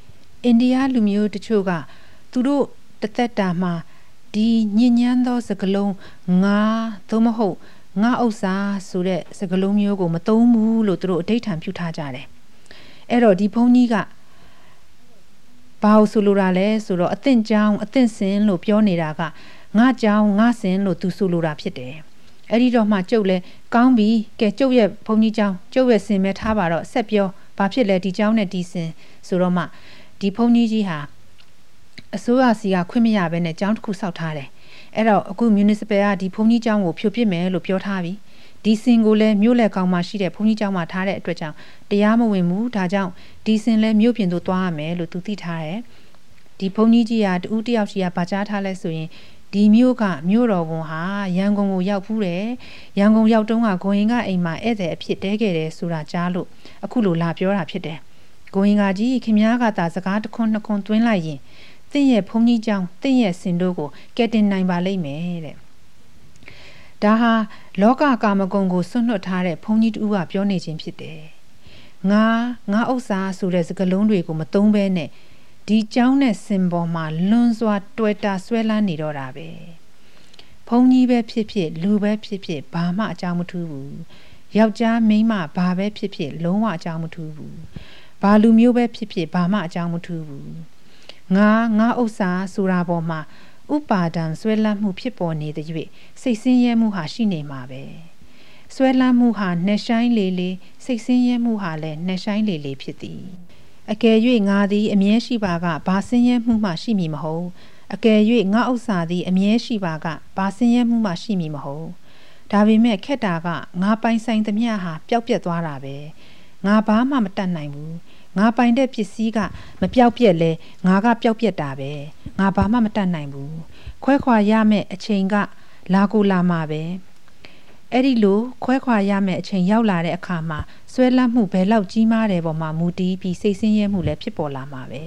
[SPEAKER 1] အိန္ဒိယလူမျိုးတချို့ကသူတို့တသက်တာမှာဒီညဉ့်ညမ်းသောစကားလုံးငါသို့မဟုတ်ငါဥစ္စာဆိုတဲ့စကားလုံးမျိုးကိုမသုံးဘူးလို့သူတို့အဓိဋ္ဌာန်ပြုထားကြတယ်အဲ့တော့ဒီဘုန်းကြီးကဘာလို့ဆိုလိုတာလဲဆိုတော့အသင့်ကြောင်းအသင့်စင်လို့ပြောနေတာကငါကြောင်းငါစင်လို့သူဆိုလိုတာဖြစ်တယ်အဲ့ဒီတော့မှကျုပ်လဲကောင်းပြီကဲကျုပ်ရဲ့ဘုန်းကြီးကြောင်းကျုပ်ရဲ့စင်မဲ့ထားပါတော့ဆက်ပြောဘာဖြစ်လဲဒီကြောင်းနဲ့ဒီစင်ဆိုတော့မှဒီဘုန်းကြီးကြီးဟာအစိုးရစီကခွင့်မရဘဲနဲ့ကျောင်းတစ်ခုဆောက်ထားတယ်အဲ့တော့အခု municipal ကဒီဘုန်းကြီးကျောင်းကိုဖြိုပစ်မယ်လို့ပြောထားပြီဒီစင်ကိုလည်းမြို့လက်ကောင်မှာရှိတဲ့ဘုန်းကြီးကျောင်းမှာထားတဲ့အတွက်ကြောင့်တရားမဝင်ဘူးဒါကြောင့်ဒီစင်လည်းမြို့ပြင်သို့သွားရမယ်လို့သူသိထားတယ်ဒီဘုန်းကြီးကြီးကတူတယောက်စီကဗာကြားထားလဲဆိုရင်ဒီမြို့ကမြို့တော်ဝန်ဟာရန်ကုန်ကိုရောက်ဖူးတယ်ရန်ကုန်ရောက်တုန်းကဂွင်ကအိမ်မှာဧည့်သည်အဖြစ်တဲခဲ့တယ်ဆိုတာကြားလို့အခုလိုလာပြောတာဖြစ်တယ်ဂွင်ကကြီးခင်များကသာစကားတစ်ခွန်းနှစ်ခွန်းသွင်းလိုက်ရင်တင့်ရဲ့ဘုန်းကြီးကျောင်းတင့်ရဲ့စင်တို့ကိုကဲတင်နိုင်ပါလိမ့်မယ်တဲ့ဒါဟာလောကကာမဂုဏ်ကိုဆွတ်လွတ်ထားတဲ့ဘုန်းကြီးတူကပြောနေခြင်းဖြစ်တယ်ငါဥစ္စာဆိုတဲ့စကားလုံးတွေကိုမသုံးဘဲနဲ့ဒီကျောင်းနဲ့စင်ပေါ်မှာလွန်စွာတွေ့တာဆွဲလန်းနေတော့တာပဲဘုန်းကြီးပဲဖြစ်ဖြစ်လူပဲဖြစ်ဖြစ်ဘာမှအကြောင်းမထူးဘူးယောက်ျားမိန်းမဘာပဲဖြစ်ဖြစ်လုံးဝအကြောင်းမထူးဘူးဘာလူမျိုးပဲဖြစ်ဖြစ်ဘာမှအကြောင်းမထူးဘူးငါဥစ္စာဆိုတာပေါ်မှာဥပါဒံဆွဲလန်းမှုဖြစ်ပေါ်နေတဲ့၍စိတ်ဆင်းရဲမှုဟာရှိနေမှာပဲဆွဲလန်းမှုဟာနှက်ဆိုင်လေလေစိတ်ဆင်းရဲမှုဟာလည်းနှက်ဆိုင်လေလေဖြစ်သည်အကယ်၍ငါသည်အမြဲရှိပါကဘာဆင်းရဲမှုမှရှိမည်မဟုတ်အကယ်၍ငါဥစ္စာသည်အမြဲရှိပါကဘာဆင်းရဲမှုမှရှိမည်မဟုတ်ဒါပေမဲ့ခက်တာကငါပိုင်ဆိုင်သမျှဟာပျောက်ပြက်သွားတာပဲငါဘာမှမတတ်နိုင်ဘူးငါပိုင်တဲ့ပစ္စည်းကမပျောက်ပြက်လဲငါကပျောက်ပြက်တာပဲငါဘာမှမတတ်နိုင်ဘူးခွဲခွာရမယ့်အချိန်ကလာကိုလာမှာပဲအဲ့ဒီလိုခွဲခွာရမယ့်အချိန်ရောက်လာတဲ့အခါမှာဆွဲလန်းမှုဘယ်လောက်ကြီးမားတယ်ပေါ်မှာမူတည်ပြီးစိတ်ဆင်းရဲမှုလည်းဖြစ်ပေါ်လာမှာပဲ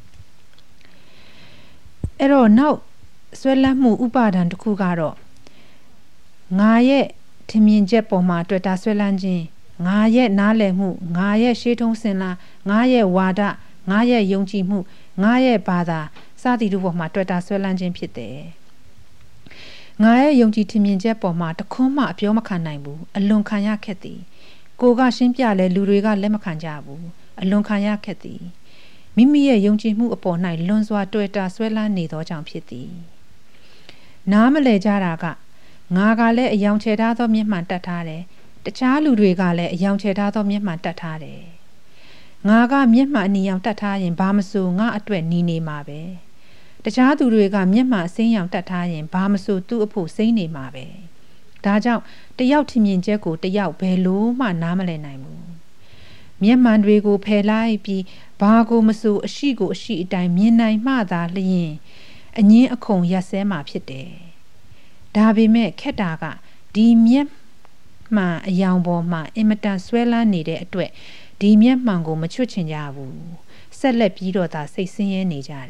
[SPEAKER 1] အဲ့တော့နောက်ဆွဲလန်းမှုဥပါဒံတစ်ခုကတော့ငါရဲ့ထင်မြင်ချက်ပေါ်မှာတွေ့တာဆွဲလန်းခြင်းငါရဲ့နားလည်မှုငါရဲ့ရှေးထုံးစင်လာငါရဲ့ဝါဒငါရဲ့ယုံကြည်မှုငါရဲ့ဘာသာစသည်တို့ပေါ်မှာတွေ့တာဆွဲလန်းခြင်းဖြစ်တယ်ငါရဲ့ယုံကြည်ထင်မြင်ချက်ပေါ်မှာတခွန်းမှအပြောမခံနိုင်ဘူးအလွန်ခံရခက်သည်ကိုကရှင်းပြလဲလူတွေကလက်မခံကြဘူးအလွန်ခံရခက်သည်မိမိရဲ့ယုံကြည်မှုအပေါ်၌လွန်စွာတွေ့တာဆွဲလန်းနေသောကြောင့်ဖြစ်သည်နားမလဲကြတာကငါကလည်းအယောင်ချေထားသောမျက်မှန်တတ်ထားတယ်တခြားလူတွေကလည်းအယောင်ချေထားသောမျက်မှန်တတ်ထားတယ်ငါကမျက်မှန်အနီရောင်တတ်ထားရင်ဘာမဆိုငါအတွက်နီးနေမှာပဲတခြားသူတွေကမျက်မှန်အစိမ်းရောင်တတ်ထားရင်ဘာမဆိုသူ့အဖို့စိမ့်နေမှာပဲဒါကြောင့်တယောက်ထင်မြင်ချက်ကိုတယောက်ဘယ်လို့မှနားမလည်နိုင်ဘူးမျက်မှန်တွေကိုဖယ်လိုက်ပြီးဘာကိုမဆိုအရှိကိုအရှိအတိုင်းမြင်နိုင်မှသာလျင်အငင်းအခုံရက်စဲမှာဖြစ်တယ်ဒါပေမဲ့ခက်တာကဒီမျက်မှန်အယောင်ပေါ်မှာအင်မတန်ဆွဲလန်းနေတဲ့အတွက်ဒီမျက်မှန်ကိုမချွတ်ချင်ကြဘူးဆက်လက်ပြီးတော့သာစိတ်ဆင်းရဲနေကြတယ်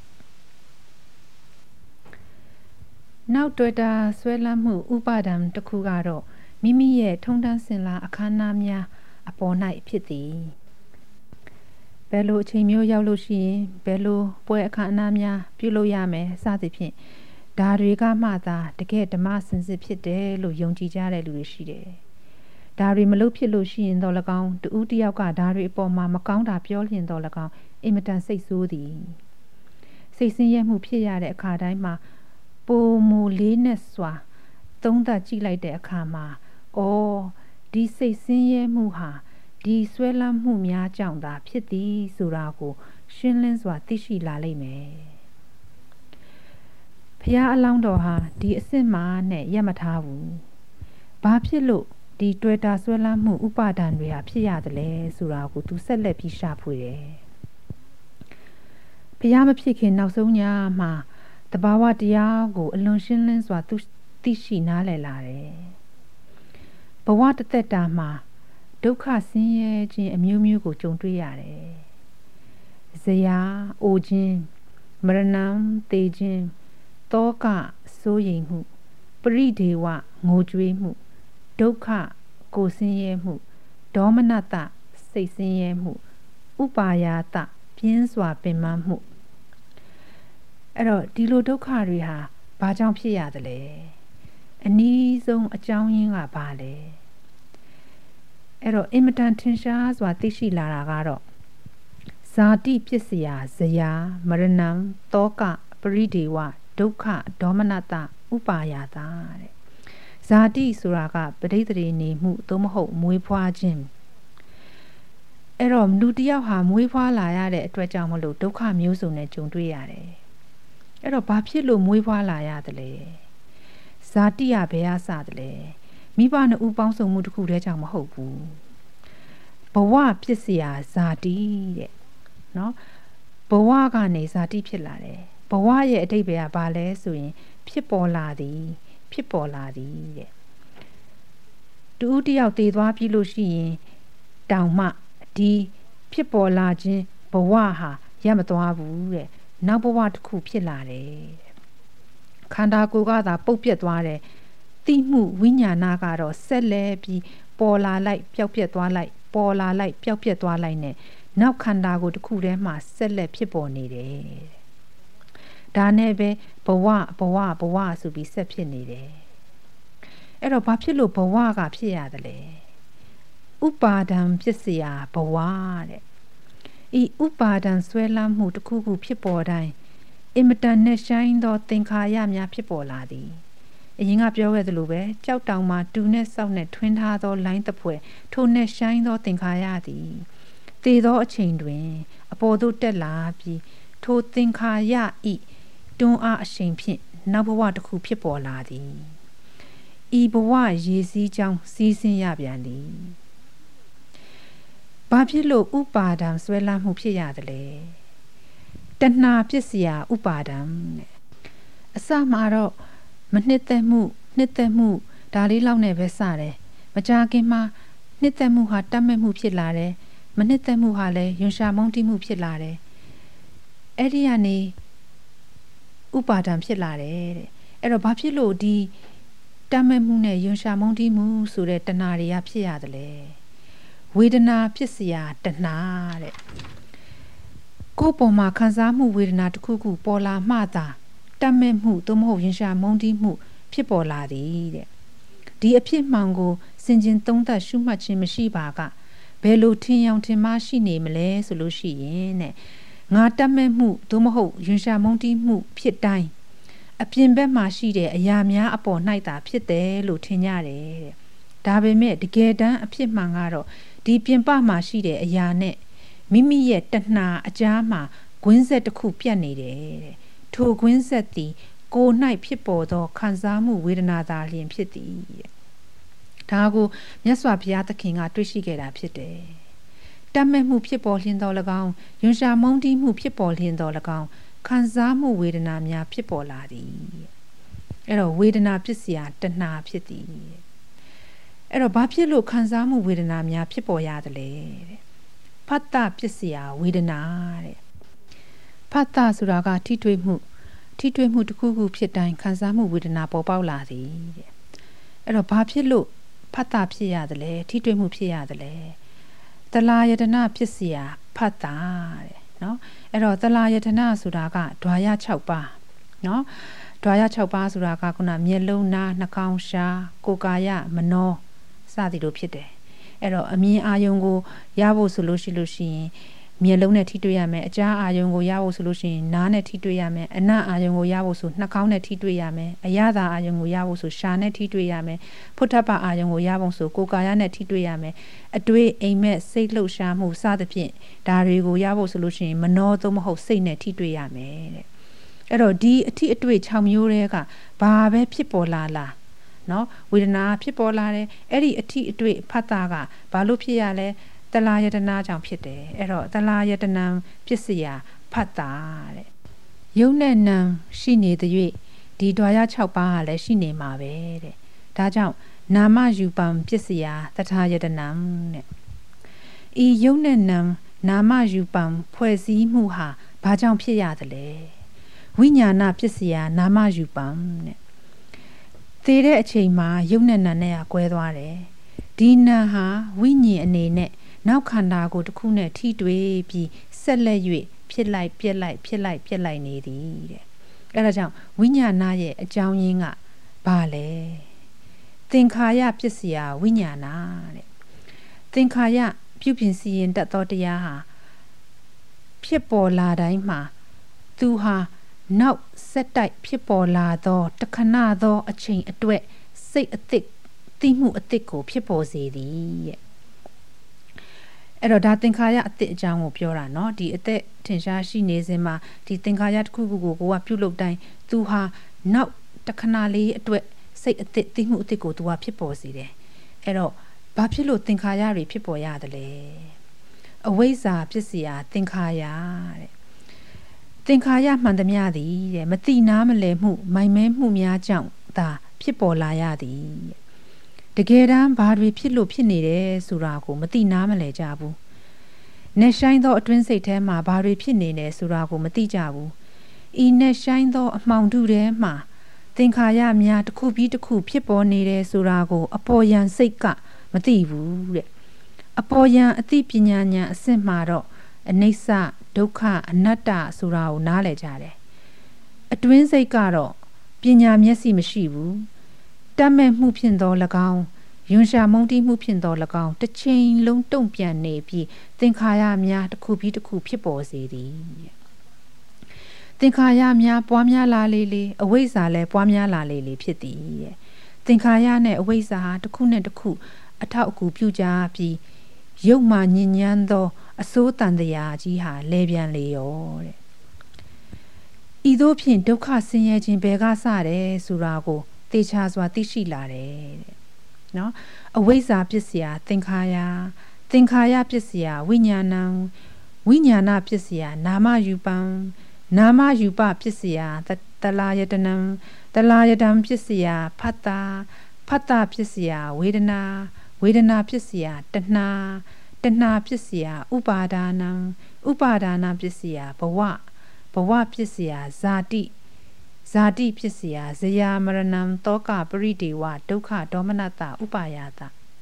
[SPEAKER 1] နောက်တွေ့တာဆွဲလန်းမှုဥပါဒံတစ်ခုကတော့မိမိရဲ့ထုံတန်းစင်လာအခမ်းအနားများအပေါ်၌ဖြစ်သည်ဘယ်လိုအချိန်မျိုးရောက်လို့ရှိရင်ဘယ်လိုပွဲအခမ်းအနားများပြုလုပ်ရမယ်စသဖြင့်ဒါတွေကမှသာတကယ်ဓမ္မစင်စစ်ဖြစ်တယ်လို့ယုံကြည်ကြတဲ့လူတွေရှိတယ်ဒါတွေမလုပ်ဖြစ်လို့ရှိရင်တော့၎င်းတူတယောက်ကဒါတွေအပေါ်မှာမကောင်းတာပြောလျင်တော့၎င်းအင်မတန်စိတ်ဆိုးသည်စိတ်ဆင်းရဲမှုဖြစ်ရတဲ့အခါတိုင်းမှာပိုမူလေးနဲ့စွာသုံးသပ်ကြည့်လိုက်တဲ့အခါမှာဒီစိတ်ဆင်းရဲမှုဟာဒီဆွဲလန်းမှုများကြောင့်သာဖြစ်သည်ဆိုတာကိုရှင်းလင်းစွာသိရှိလာလိမ့်မယ်ဖျားအလောင်းတော်ဟာဒီအစစ်မှနဲ့ရက်မထားဘူးဘာဖြစ်လို့ဒီတွေ့တာဆွဲလန်းမှုဥပါဒံတွေဟာဖြစ်ရတယ်လဲဆိုတာကိုသူဆက်လက်ပြီးရှာဖွေတယ်ဖျားမဖြစ်ခင်နောက်ဆုံးညမှာတဘာဝတရားကိုအလွန်ရှင်းလင်းစွာသူသိရှိနားလည်လာတယ်ဘဝတစ်သက်တာမှာဒုက္ခဆင်းရဲခြင်းအမျိုးမျိုးကိုကြုံတွေ့ရတယ်ဇရာအိုခြင်းမရဏံသေခြင်းတောကစိုးရိမ်မှုပရိဒေဝငိုကြွေးမှုဒုက္ခကိုဆင်းရဲမှုဒေါမနတစိတ်ဆင်းရဲမှုဥပါယာတပြင်းစွာပင်ပန်းမှုအဲ့တော့ဒီလိုဒုက္ခတွေဟာဘာကြောင့်ဖြစ်ရသလဲအနည်းဆုံးအကြောင်းရင်းကဘာလဲအဲ့တော့အင်မတန်ထင်ရှားစွာသိရှိလာတာကတော့ဇာတိပစ္စယဇယာမရဏံတောကပရိဒေဝဒုက္ခဒေါမနတဥပါယတာတဲ့ဇာတိဆိုတာကပဋိသန္ဓေနေမှုသို့မဟုတ်မွေးဖွားခြင်းအဲ့တော့လူတစ်ယောက်ဟာမွေးဖွားလာရတဲ့အတွက်ကြောင့်မလို့ဒုက္ခမျိုးစုံနဲ့ကြုံတွေ့ရတယ်အဲ့တော့ဘာဖြစ်လို့မွေးဖွားလာရသလဲဇာတိကဘယ်အစသလဲမိဘနှစ်ဦးပေါင်းစုံမှုတစ်ခုတည်းကြောင့်မဟုတ်ဘူးဘဝပစ္စယဇာတိတဲ့နော်ဘဝကနေဇာတိဖြစ်လာတယ်ဘဝရဲ့အဓိပ္ပာယ်ကဘာလဲဆိုရင်ဖြစ်ပေါ်လာသည်ဖြစ်ပေါ်လာသည်တဲ့တူဦးတယောက်တည်သွားပြီလို့ရှိရင်တောင်မှဒီဖြစ်ပေါ်လာခြင်းဘဝဟာရပ်မသွားဘူးတဲ့နောက်ဘဝတစ်ခုဖြစ်လာတယ်ခန္ဓာကိုယ်ကသာပုတ်ပြက်သွားတယ်သိမှုဝိညာဏကတော့ဆက်လဲပြီးပေါ်လာလိုက်ပျောက်ပြက်သွားလိုက်ပေါ်လာလိုက်ပျောက်ပြက်သွားလိုက်နဲ့နောက်ခန္ဓာကိုယ်တစ်ခုထဲမှာဆက်လက်ဖြစ်ပေါ်နေတယ်ဒါနဲ့ပဲဘဝဆိုပြီးဆက်ဖြစ်နေတယ်အဲ့တော့ဘာဖြစ်လို့ဘဝကဖြစ်ရသလဲဥပါဒံပစ္စယဘဝတဲ့ဤဥပါဒံဆွဲလမ်းမှုတစ်ခုခုဖြစ်ပေါ်တိုင်းအင်မတန်နဲ့ဆိုင်သောသင်္ခါရများဖြစ်ပေါ်လာသည်အရင်ကပြောခဲ့သလိုပဲကြောက်တောင်မှာတူနဲ့စောက်နဲ့ထွင်းထားသောလိုင်းတစ်ဖွဲထိုနဲ့ဆိုင်သောသင်္ခါရသည်တည်သောအချိန်တွင်အပေါ်သို့တက်လာပြီးထိုသင်္ခါရဤတွန်းအားအရှိန်ဖြင့်နောက်ဘဝတစ်ခုဖြစ်ပေါ်လာသည်ဤဘဝရေစည်းကြောင်းစီးဆင်းရပြန်သည်ဘာဖြစ်လို့ဥပါဒံဆွဲလမ်းမှုဖြစ်ရသလဲတဏှာပစ္စယဥပါဒံတဲ့အစမှာတော့မနှစ်သက်မှုဒါလေးလောက်နဲ့ပဲစတယ်မကြခင်မှာနှစ်သက်မှုဟာတတ်မဲ့မှုဖြစ်လာတယ်မနှစ်သက်မှုဟာလည်းယွန်ရှာမုန်းတိမှုဖြစ်လာတယ်အဲ့ဒီကနေဥပါဒံဖြစ်လာတယ်တဲ့အဲ့တော့ဘာဖြစ်လို့ဒီတတ်မဲ့မှုနဲ့ယွန်ရှာမုန်းတိမှုဆိုတဲ့တဏှာတွေကဖြစ်ရသလဲဝေဒနာပစ္စယတဏှာတဲ့ကိုယ်ပေါ်မှာခံစားမှုဝေဒနာတစ်ခုခုပေါ်လာမှသာတတ်မဲ့မှုသို့မဟုတ်ယဉ်ရှာမုန်းတီးမှုဖြစ်ပေါ်လာသည်တဲ့ဒီအဖြစ်မှန်ကိုစင်ကျင်သုံးသပ်ရှုမှတ်ခြင်းမရှိပါကဘယ်လိုထင်ယောင်ထင်မှားရှိနေမလဲဆိုလို့ရှိရင်တဲ့ငါတတ်မဲ့မှုသို့မဟုတ်ယဉ်ရှာမုန်းတီးမှုဖြစ်တိုင်းအပြင်ဘက်မှာရှိတဲ့အရာများအပေါ်၌သာဖြစ်တယ်လို့ထင်ကြတယ်တဲ့ဒါပေမဲ့တကယ်တမ်းအဖြစ်မှန်ကတော့ဒီပြင်ပမှာရှိတဲ့အရာနဲ့မိမိရဲ့တဏှာအကြားမှာကွင်းဆက်တစ်ခုပြတ်နေတယ်တဲ့ထိုကွင်းဆက်သည်ကိုယ်၌ဖြစ်ပေါ်သောခံစားမှုဝေဒနာသာလျှင်ဖြစ်သည်တဲ့ဒါကိုမြတ်စွာဘုရားသခင်ကတွေ့ရှိခဲ့တာဖြစ်တယ်တတ်မဲ့မှုဖြစ်ပေါ်လျင်တော်၎င်းယွန်ရှာမုန်းတီးမှုဖြစ်ပေါ်လျင်တော်၎င်းခံစားမှုဝေဒနာများဖြစ်ပေါ်လာသည်အဲ့တော့ဝေဒနာပစ္စယတဏှာဖြစ်သည်အဲ့တော့ဘာဖြစ်လို့ခံစားမှုဝေဒနာများဖြစ်ပေါ်ရသလဲတဲ့ဖတ်တာပစ္စယဝေဒနာတဲ့ဖတ်တာဆိုတာကထိတွေ့မှုတစ်ခုခုဖြစ်တိုင်းခံစားမှုဝေဒနာပေါ်ပေါက်လာသည်တဲ့အဲ့တော့ဘာဖြစ်လို့ဖတ်တာဖြစ်ရသလဲထိတွေ့မှုဖြစ်ရသလဲတလာယတနာပစ္စယဖတ်တာတဲ့နော်အဲ့တော့တလာယတနာဆိုတာကဓွာရ6ပါးနော်ဓွာရ6ပါးဆိုတာကခုနမျက်လုံးနားနှာခေါင်းရှားကိုယ်ကာယမနောစသည်လိုဖြစ်တယ်အဲ့တော့အမြင်အာရုံကိုရဖို့ဆိုလို့ရှိရင်မျက်လုံးနဲ့ထိတွေ့ရမယ်အကြားအာရုံကိုရဖို့ဆိုလို့ရှိရင်နားနဲ့ထိတွေ့ရမယ်အနံ့အာရုံကိုရဖို့ဆိုနှာခေါင်းနဲ့ထိတွေ့ရမယ်အရသာအာရုံကိုရဖို့ဆိုရှာနဲ့ထိတွေ့ရမယ်ဖုထပအာရုံကိုရဖို့ဆိုကိုယ်ကာယနဲ့ထိတွေ့ရမယ်အတွေ့အိမ်မက်စိတ်လှုပ်ရှားမှုစသဖြင့်ဒါတွေကိုရဖို့ဆိုလို့ရှိရင်မနောသို့မဟုတ်စိတ်နဲ့ထိတွေ့ရမယ်တဲ့အဲ့တော့ဒီအထိအတွေ့6မျိုးတွေကဘာပဲဖြစ်ပေါ်လာနော်ဝေဒနာဖြစ်ပေါ်လာတယ်အဲ့ဒီအထိအတွေ့ဖတ်တာကဘာလို့ဖြစ်ရလဲတလာယတနာကြောင့်ဖြစ်တယ်အဲ့တော့တလာယတနာပစ္စယဖတ်တာတဲ့ယုံနဲ့နံရှိနေတဲ့၍ဒီဓွာရ6ပါးဟာလည်းရှိနေမှာပဲတဲ့ဒါကြောင့်နာမယူပံပစ္စယတထာယတနာတဲ့ဤယုံနဲ့နံနာမယူပံဖွဲ့စည်းမှုဟာဘာကြောင့်ဖြစ်ရသလဲဝိညာဏပစ္စယနာမယူပံတဲ့သေတဲ့အချိန်မှာယုံနဲ့နံနဲ့ကွဲသွားတယ်ဒီနံဟာဝိညာဉ်အနေနဲ့နောက်ခန္ဓာကိုယ်တစ်ခုနဲ့ထိတွေ့ပြီးဆဆက်လက်၍ဖြစ်လိုက်ပြက်လိုက်ဖြစ်လိုက်ပြက်လိုက်နေသည်တဲ့အဲ့ဒါကြောင့်ဝိညာဏရဲ့အကြောင်းရင်းကဘာလဲသင်္ခါရပစ္စယဝိညာဏတဲ့သင်္ခါရပြုပြင်စီရင်တတ်သောတရားဟာဖြစ်ပေါ်လာတိုင်းမှာသူဟာနောက်ဆက်တိုက်ဖြစ်ပေါ်လာသောတခဏသောအချိန်အတွက်စိတ်အသစ်သိမှုအသစ်ကိုဖြစ်ပေါ်စေသည်တဲ့အဲ့တော့ဒါသင်္ခါရအသစ်အကြောင်းကိုပြောတာเนาะဒီအသက်ထင်ရှားရှိနေစဉ်မှာဒီသင်္ခါရတစ်ခုခုကိုကပြုလုပ်တိုင်းသူဟာနောက်တခဏလေးအတွက်စိတ်အသစ်သိမှုအသစ်ကိုသူကဖြစ်ပေါ်စေတယ်အဲ့တော့ဘာဖြစ်လို့သင်္ခါရတွေဖြစ်ပေါ်ရသလဲအဝိဇ္ဇာပစ္စယသင်္ခါရတဲ့သင်္ခါရမှန်သမျှသည်တဲ့မတိနာမလဲမှုမိုင်မဲမှုများကြောင့်သာဖြစ်ပေါ်လာရသည်တကယ်တမ်းဘာတွေဖြစ်လို့ဖြစ်နေတယ်ဆိုတာကိုမတိနာမလဲကြဘူးနေဆိုင်သောအတွင်းစိတ်ထဲမှာဘာတွေဖြစ်နေလဲဆိုတာကိုမသိကြဘူးဤနေဆိုင်သောအမှောင်ထုထဲမှာသင်္ခါရများတစ်ခုပြီးတစ်ခုဖြစ်ပေါ်နေတယ်ဆိုတာကိုအပေါ်ယံစိတ်ကမသိဘူးတဲ့အပေါ်ယံအသိပညာဉာဏ်အစစ်မှာတော့အနိစ္စဒုက္ခအနတ္တဆိုတာကိုနားလည်ကြတယ်အတွင်းစိတ်ကတော့ပညာမျက်စိမရှိဘူးတတ်မဲ့မှုဖြင့်သော၎င်းယွန်ရှာမုန်းတီးမှုဖြင့်သော၎င်းတစ်ချိန်လုံးတုံ့ပြန်နေပြီးသင်္ခါရများတစ်ခုပြီးတစ်ခုဖြစ်ပေါ်စေသည်သင်္ခါရများပွားများလာလေလေအဝိဇ္ဇာလည်းပွားများလာလေလေဖြစ်သည်သင်္ခါရနဲ့အဝိဇ္ဇာဟာတစ်ခုနဲ့တစ်ခုအထောက်အကူပြုကြပြီးရုပ်မှညဉ့်ညမ်းသောအစိုးတန်တရားကြီးဟာလဲပြန်လေရောတဲ့ဤသို့ဖြင့်ဒုက္ခဆင်းရဲခြင်းဘယ်ကစတယ်ဆိုတာကိုသေချာစွာသိရှိလာတယ်တဲ့နော်အဝိဇ္ဇာပစ္စယသင်္ခါရပစ္စယဝိညာဏံဝိညာဏပစ္စယနာမယူပံနာမယူပပစ္စယတလာယတနံတလာယတံပစ္စယဖတ္တာပစ္စယဝေဒနာပစ္စယတဏှာပစ္စယဥပါဒါနံပစ္စယဘဝပစ္စယဇာတိပစ္စယဇယာမရဏံတောကပရိဒေဝဒုက္ခဒေါမနတဥပါယတ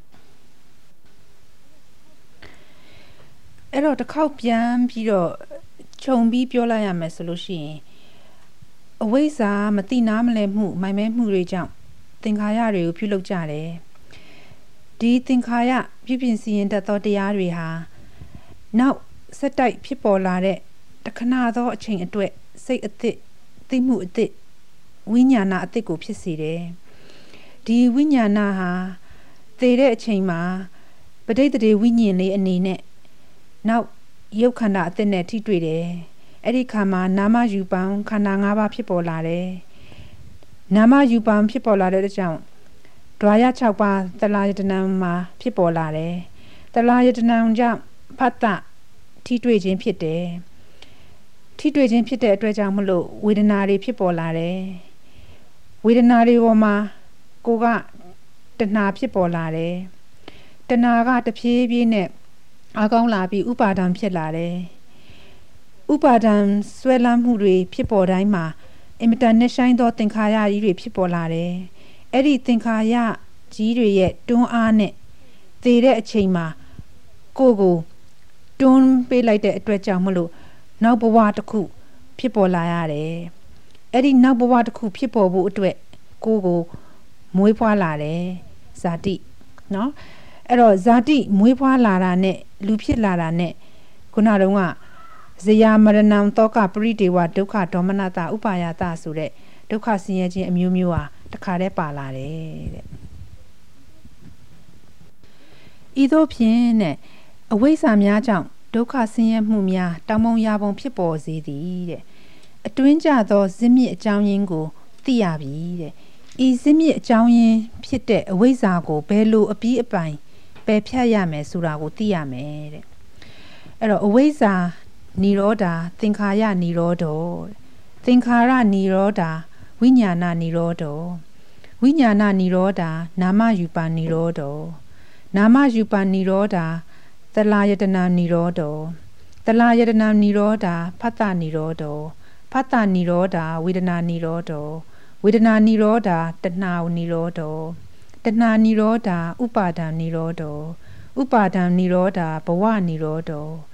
[SPEAKER 1] အဲ့တော့တစ်ခေါက်ပြန်ပြီးတော့ခြုံပြီးပြောလိုက်ရမယ်ဆိုလို့ရှိရင်အဝိဇ္ဇာမတိနာမလဲမှုမိုင်မဲမှုတွေကြောင့်သင်္ခါရတွေကိုပြုလုပ်ကြတယ်ဒီသင်္ခါရပြုပြင်စီရင်တတ်သောတရားတွေဟာနောက်ဆက်တိုက်ဖြစ်ပေါ်လာတဲ့တခဏသောအချိန်အတွက်စိတ်အသစ်သိမှုအသစ်ဝိညာဏအသစ်ကိုဖြစ်စေတယ်ဒီဝိညာဏဟာသေတဲ့အချိန်မှာပဋိသန္ဓေဝိညာဉ်လေးအနေနဲ့နောက်ရုပ်ခန္ဓာအသစ်နဲ့ထိတွေ့တယ်အဲ့ဒီခါမှာနာမယူပံခန္ဓာ၅ပါးဖြစ်ပေါ်လာတယ်နာမယူပံဖြစ်ပေါ်လာတဲ့ကြောင့်ဒွါရ6ပါးတလာယတနံမှာဖြစ်ပေါ်လာတယ်တလာယတနံကြောင့်ဖတ်တထိတွေ့ခြင်းဖြစ်တယ်ထိတွေ့ခြင်းဖြစ်တဲ့အတွက်ကြောင့်မလို့ဝေဒနာတွေဖြစ်ပေါ်လာတယ်ဝေဒနာတွေပေါ်မှာကိုကတဏှာဖြစ်ပေါ်လာတယ်တဏှာကတဖြည်းဖြည်းနဲ့အကောင်းလာပြီးဥပါဒံဖြစ်လာတယ်ဥပါဒံဆွဲလန်းမှုတွေဖြစ်ပေါ်တိုင်းမှာအင်မတန်နဲ့ဆိုင်သောသင်္ခါရကြီးတွေဖြစ်ပေါ်လာတယ်အဲ့ဒီသင်္ခါရကြီးတွေရဲ့တွန်းအားနဲ့သေတဲ့အချိန်မှာကိုတွန်းပေးလိုက်တဲ့အတွက်ကြောင့်မလို့နောက်ဘဝတစ်ခုဖြစ်ပေါ်လာရတယ်အဲ့ဒီနောက်ဘဝတစ်ခုဖြစ်ပေါ်ဖို့အတွက်ကိုမွေးဖွားလာတယ်ဇာတိနော်အဲ့တော့ဇာတိမွေးဖွားလာတာနဲ့လူဖြစ်လာတာနဲ့ခုနတုန်းကဇယာမရဏံတောကပရိဒေဝဒုက္ခဒေါမနတဥပါယတဆိုတဲ့ဒုက္ခဆင်းရဲခြင်းအမျိုးမျိုးဟာတခါတည်းပါလာတယ်တဲ့ဤသို့ဖြင့်နဲ့အဝိဇ္ဇာများကြောင့်ဒုက္ခဆင်းရဲမှုများတောင်းပန်ရပုံဖြစ်ပေါ်စေသည်တဲ့အတွင်းကျသောဇစ်မြစ်အကြောင်းရင်းကိုသိရပြီတဲ့ဤဇစ်မြစ်အကြောင်းရင်းဖြစ်တဲ့အဝိဇ္ဇာကိုဘယ်လိုအပြီးအပိုင်ပယ်ဖြတ်ရမယ်ဆိုတာကိုသိရမယ်တဲ့အဲ့တော့အဝိဇ္ဇာနိရောဓသင်္ခါရနိရောဓသင်္ခါရနိရောဓဝိညာဏနိရောဓဝိညာဏနိရောဓနာမယူပနိရောဓနာမယူပနိရောဓတလာယတနာနိရောဓတလာယတနာနိရောဓဖတ္တနိရောဓဖတ္တနိရောဓဝေဒနာနိရောဓဝေဒနာနိရောဓတဏှာနိရောဓတဏှာနိရောဓဥပါဒံနိရောဓဥပါဒံနိရောဓဘဝနိရောဓဘ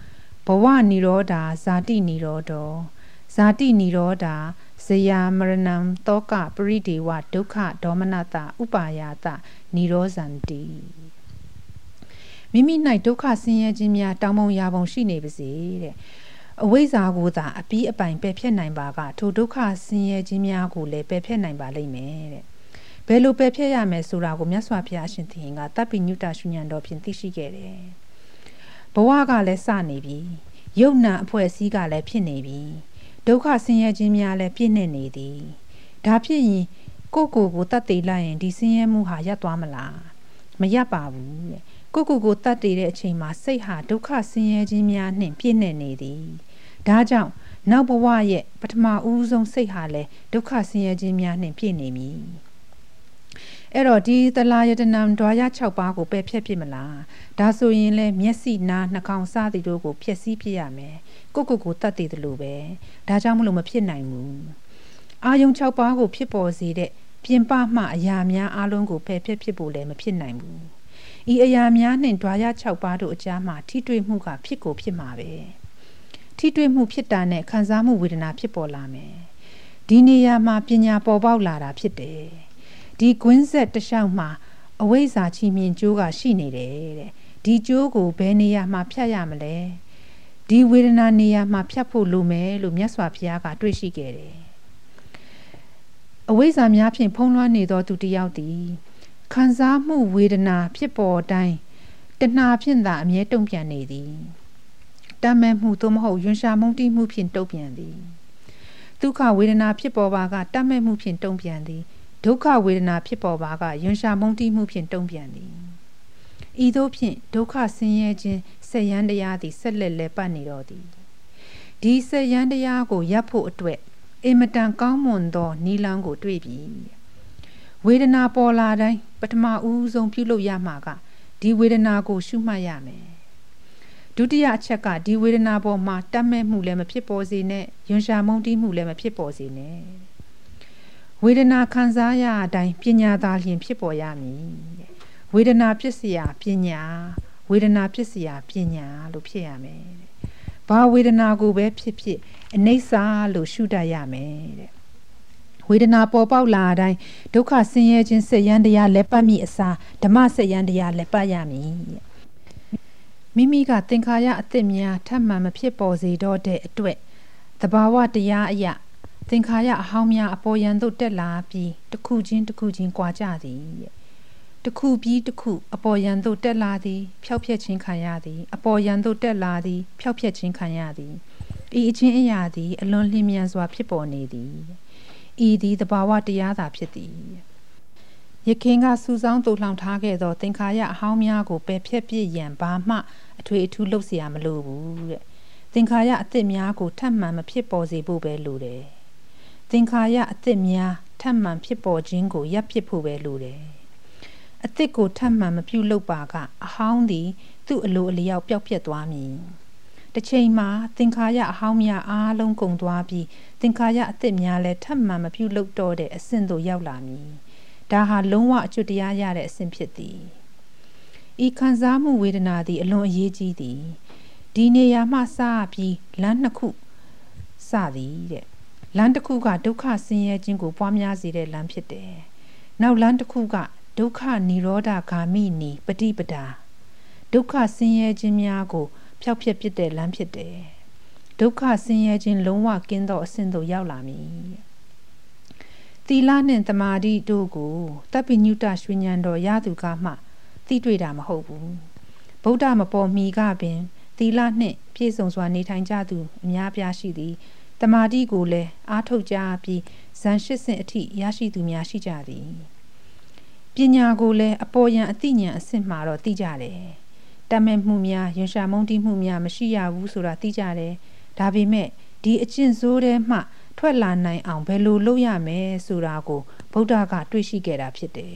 [SPEAKER 1] ဝနိရောဓဇာတိနိရောဓဇာတိနိရောဓဇယာမရဏံတောကပရိဒေဝဒုက္ခဒေါမနတဥပါယတနိရောဇန္တိမိမိ၌ဒုက္ခဆင်းရဲခြင်းများတောင်းပန်ရပုံရှိနေပါစေတဲ့အဝိဇ္ဇာကိုသာအပြီးအပိုင်ပယ်ဖြတ်နိုင်ပါကထိုဒုက္ခဆင်းရဲခြင်းများကိုလည်းပယ်ဖြတ်နိုင်ပါလိမ့်မယ်တဲ့ဘယ်လိုပယ်ဖြတ်ရမယ်ဆိုတာကိုမြတ်စွာဘုရားရှင်သခင်ကတပ်ပိညုတရှုဉဏ်တော်ဖြင့်သိရှိခဲ့တယ်ဘဝကလည်းစနေပြီယုတ်နံအဖွဲ့အစည်းကလည်းဖြစ်နေပြီဒုက္ခဆင်းရဲခြင်းများလည်းပြည့်နေနေသည်ဒါဖြစ်ရင်ကိုတတ်သိလိုက်ရင်ဒီဆင်းရဲမှုဟာရပ်သွားမလားမရပ်ပါဘူးတဲ့ကိုတတ်သိတဲ့အချိန်မှာစိတ်ဟာဒုက္ခဆင်းရဲခြင်းများနှင့်ပြည့်နေနေသည်ဒါကြောင့်နောက်ဘဝရဲ့ပထမဦးဆုံးစိတ်ဟာလည်းဒုက္ခဆင်းရဲခြင်းများနှင့်ပြည့်နေမည်အဲ့တော့ဒီသလာယတနံဓွာရ6ပါးကိုပယ်ဖြတ်ပြစ်မလားဒါဆိုရင်လဲမျက်စိနားနှာခေါင်းစသည်တို့ကိုဖျက်ဆီးပြစ်ရမယ်ကိုတတ်သိတယ်လို့ပဲဒါကြောင့်မလို့မဖြစ်နိုင်ဘူးအာယုံ6ပါးကိုဖြစ်ပေါ်စေတဲ့ပြင်ပမှအရာများအလုံးကိုပယ်ဖြတ်ဖြစ်ဖို့လည်းမဖြစ်နိုင်ဘူးဤအရာများနှင့်ဓွာရ6ပါးတို့အကြားမှာထိတွေ့မှုကဖြစ်ကိုဖြစ်မှာပဲထိတွေ့မှုဖြစ်တာနဲ့ခံစားမှုဝေဒနာဖြစ်ပေါ်လာမယ်ဒီနေရာမှာပညာပေါ်ပေါက်လာတာဖြစ်တယ်ဒီကွင်းဆက်တစ်လျှောက်မှာအဝိဇ္ဇာချီမြင်ကျိုးကရှိနေတယ်တဲ့ဒီကျိုးကိုဘယ်နေရာမှာဖြတ်ရမလဲဒီဝေဒနာနေရာမှာဖြတ်ဖို့လိုမယ်လို့မြတ်စွာဘုရားကတွေ့ရှိခဲ့တယ်အဝိဇ္ဇာများဖြင့်ဖုံးလွှမ်းနေသောသူတစ်ယောက်သည်ခံစားမှုဝေဒနာဖြစ်ပေါ်တိုင်းတဏှာဖြင့်သာအမြဲတုံ့ပြန်နေသည်တမ်းမဲ့မှုသို့မဟုတ်ယွန်ရှာမုန်းတီးမှုဖြင့်တုံ့ပြန်သည်ဒုက္ခဝေဒနာဖြစ်ပေါ်ပါကတမ်းမဲ့မှုဖြင့်တုံ့ပြန်သည်ဒုက္ခဝေဒနာဖြစ်ပေါ်ပါကယွန်ရှာမုန်းတီးမှုဖြင့်တုံ့ပြန်သည်ဤသို့ဖြင့်ဒုက္ခဆင်းရဲခြင်းဆက်ယမ်းတရားသည်ဆက်လက်လဲပတ်နေတော်သည်ဒီဆက်ယမ်းတရားကိုရပ်ဖို့အတွက်အင်မတန်ကောင်းမွန်သောနိလန်းကိုတွေ့ပြီဝေဒနာပေါ်လာတိုင်းပထမဦးဆုံးပြုလုပ်ရမှာကဒီဝေဒနာကိုရှုမှတ်ရမယ်ဒုတိယအချက်ကဒီဝေဒနာပေါ်မှာတတ်မဲ့မှုလည်းမဖြစ်ပေါ်စေနဲ့ယွန်ရှာမုန်းတီးမှုလည်းမဖြစ်ပေါ်စေနဲ့ဝေဒနာခံစားရအတိုင်းပညာသာလျှင်ဖြစ်ပေါ်ရမည်ဝေဒနာဖြစ်เสียပညာဝေဒနာဖြစ်เสียပညာလို့ဖြစ်ရမယ်ဘာဝေဒနာကိုပဲဖြစ်ဖြစ်အနိစ္စလို့ရှုတတ်ရမယ်တဲ့ဝေဒနာပေါ်ပေါက်လာတိုင်းဒုက္ခဆင်းရဲခြင်းဆက်ယမ်းတရားလက်ပတ်မိအစားဓမ္မဆက်ယမ်းတရားလက်ပတ်ရမည်မိမိကသင်္ခါရအသစ်များထပ်မံမဖြစ်ပေါ်စေတော့တဲ့အတွက်သဘာဝတရားအရာသင်္ခါရအဟောင်းများအပေါ်ယံသို့တက်လာပြီးတစ်ခုချင်းကွာကြသည်တစ်ခုပြီးတစ်ခုအပေါ်ယံသို့တက်လာသည်ဖျောက်ဖျက်ခြင်းခံရသည်အပေါ်ယံသို့တက်လာသည်ဖျောက်ဖျက်ခြင်းခံရသည်ဤအချင်းအရာသည်အလွန်လျင်မြန်စွာဖြစ်ပေါ်နေသည်ဤသည်သဘာဝတရားသာဖြစ်သည်ယခင်ကစူဆောင်းတူလှောင်ထားခဲ့သောသင်္ခါရအဟောင်းများကိုပယ်ဖြတ်ပြစ်ရန်ဘာမှအထွေအထူးလုပ်เสียမလိုဘူးတဲ့သင်္ခါရအသစ်များကိုထပ်မံမဖြစ်ပေါ်စေဖို့ပဲလိုတယ်သင်္ခါရအသစ်များထပ်မံဖြစ်ပေါ်ခြင်းကိုရပ်ပစ်ဖို့ပဲလိုတယ်အသစ်ကိုထပ်မံမပြုလုပ်ပါကအဟောင်းသည်သူ့အလိုအလျောက်ပျောက်ပြက်သွားမည်တစ်ချိန်မှာသင်္ခါရအဟောင်းများအားလုံးကုန်သွားပြီးသင်္ခါရအသစ်များလည်းထပ်မံမပြုလုပ်တော့တဲ့အဆင့်သို့ရောက်လာမည်ဒါဟာလုံးဝအကျွတ်တရားရတဲ့အဆင့်ဖြစ်သည်ဤခံစားမှုဝေဒနာသည်အလွန်အရေးကြီးသည်ဒီနေရာမှစပြီးလမ်းနှစ်ခုစသည်တဲ့လမ်းတစ်ခုကဒုက္ခဆင်းရဲခြင်းကိုပွားများစေတဲ့လမ်းဖြစ်တယ်နောက်လမ်းတစ်ခုကဒုက္ခនិရောဓဂါမိနိပฏิပဒါဒုက္ခဆင်းရဲခြင်းများကိုဖျောက်ဖျက်ပစ်တဲ့လမ်းဖြစ်တယ်ဒုက္ခဆင်းရဲခြင်းလုံးဝကင်းသောအဆင့်သို့ရောက်လာမည်သီလနှင့်သမာဓိတို့ကိုတပ်ပိညုတရွှေဉဏ်တော်ရသူကမှသိတွေ့တာမဟုတ်ဘူးဗုဒ္ဓမပေါ်မီကပင်သီလနှင့်ပြည့်စုံစွာနေထိုင်ကြသူအများပြားရှိသည်သမာဓိကိုလည်းအားထုတ်ကြပြီးဇန်၈ဆင့်အထိရရှိသူများရှိကြသည်ပညာကိုလည်းအပေါ်ယံအသိဉာဏ်အဆင့်မှာတော့သိကြတယ်တတ်မဲ့မှုများယွန်ရှာမုန်းတီးမှုများမရှိရဘူးဆိုတာသိကြတယ်ဒါပေမဲ့ဒီအကျင့်ဆိုးထဲမှထွက်လာနိုင်အောင်ဘယ်လိုလုပ်ရမယ်ဆိုတာကိုဗုဒ္ဓကတွေ့ရှိခဲ့တာဖြစ်တယ်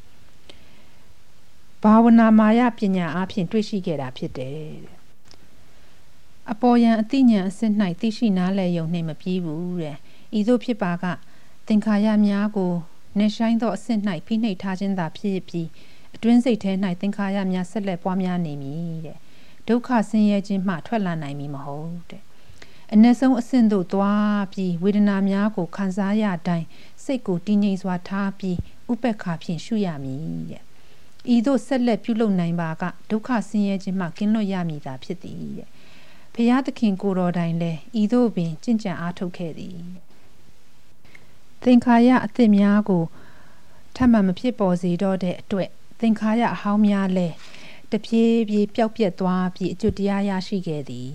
[SPEAKER 1] ဘာဝနာမာယပညာအဖြစ်တွေ့ရှိခဲ့တာဖြစ်တယ်အပေါ်ယံအသိဉာဏ်အစစ်၌သိရှိနားလည်ယုံနှင့်မပြီးဘူးတဲ့ဤသို့ဖြစ်ပါကသင်္ခါရများကိုနေဆိုင်သောအစစ်၌ဖိနှိပ်ထားခြင်းသာဖြစ်ပြီးအတွင်းစိတ်ထဲ၌သင်္ခါရများဆက်လက်ပွားများနေမည်တဲ့ဒုက္ခဆင်းရဲခြင်းမှထွက်လာနိုင်မည်မဟုတ်တဲ့အနည်းဆုံးအဆင့်သို့သွားပြီးဝေဒနာများကိုခံစားရတိုင်းစိတ်ကိုတည်ငြိမ်စွာထားပြီးဥပက္ခဖြင့်ရှုရမည်တဲ့ဤသို့ဆက်လက်ပြုလုပ်နိုင်ပါကဒုက္ခဆင်းရဲခြင်းမှကင်းလွတ်ရမည်သာဖြစ်သည်တဲ့ဘုရားသခင်ကိုယ်တော်တိုင်လည်းဤသို့ပင်ကျင့်ကြံအားထုတ်ခဲ့သည်သင်္ခါရအသစ်များကိုထပ်မံမဖြစ်ပေါ်စေတော့တဲ့အတွက်သင်္ခါရအဟောင်းများလည်းတဖြည်းဖြည်းပျောက်ပြက်သွားပြီးအကျွတ်တရားရရှိခဲ့သည်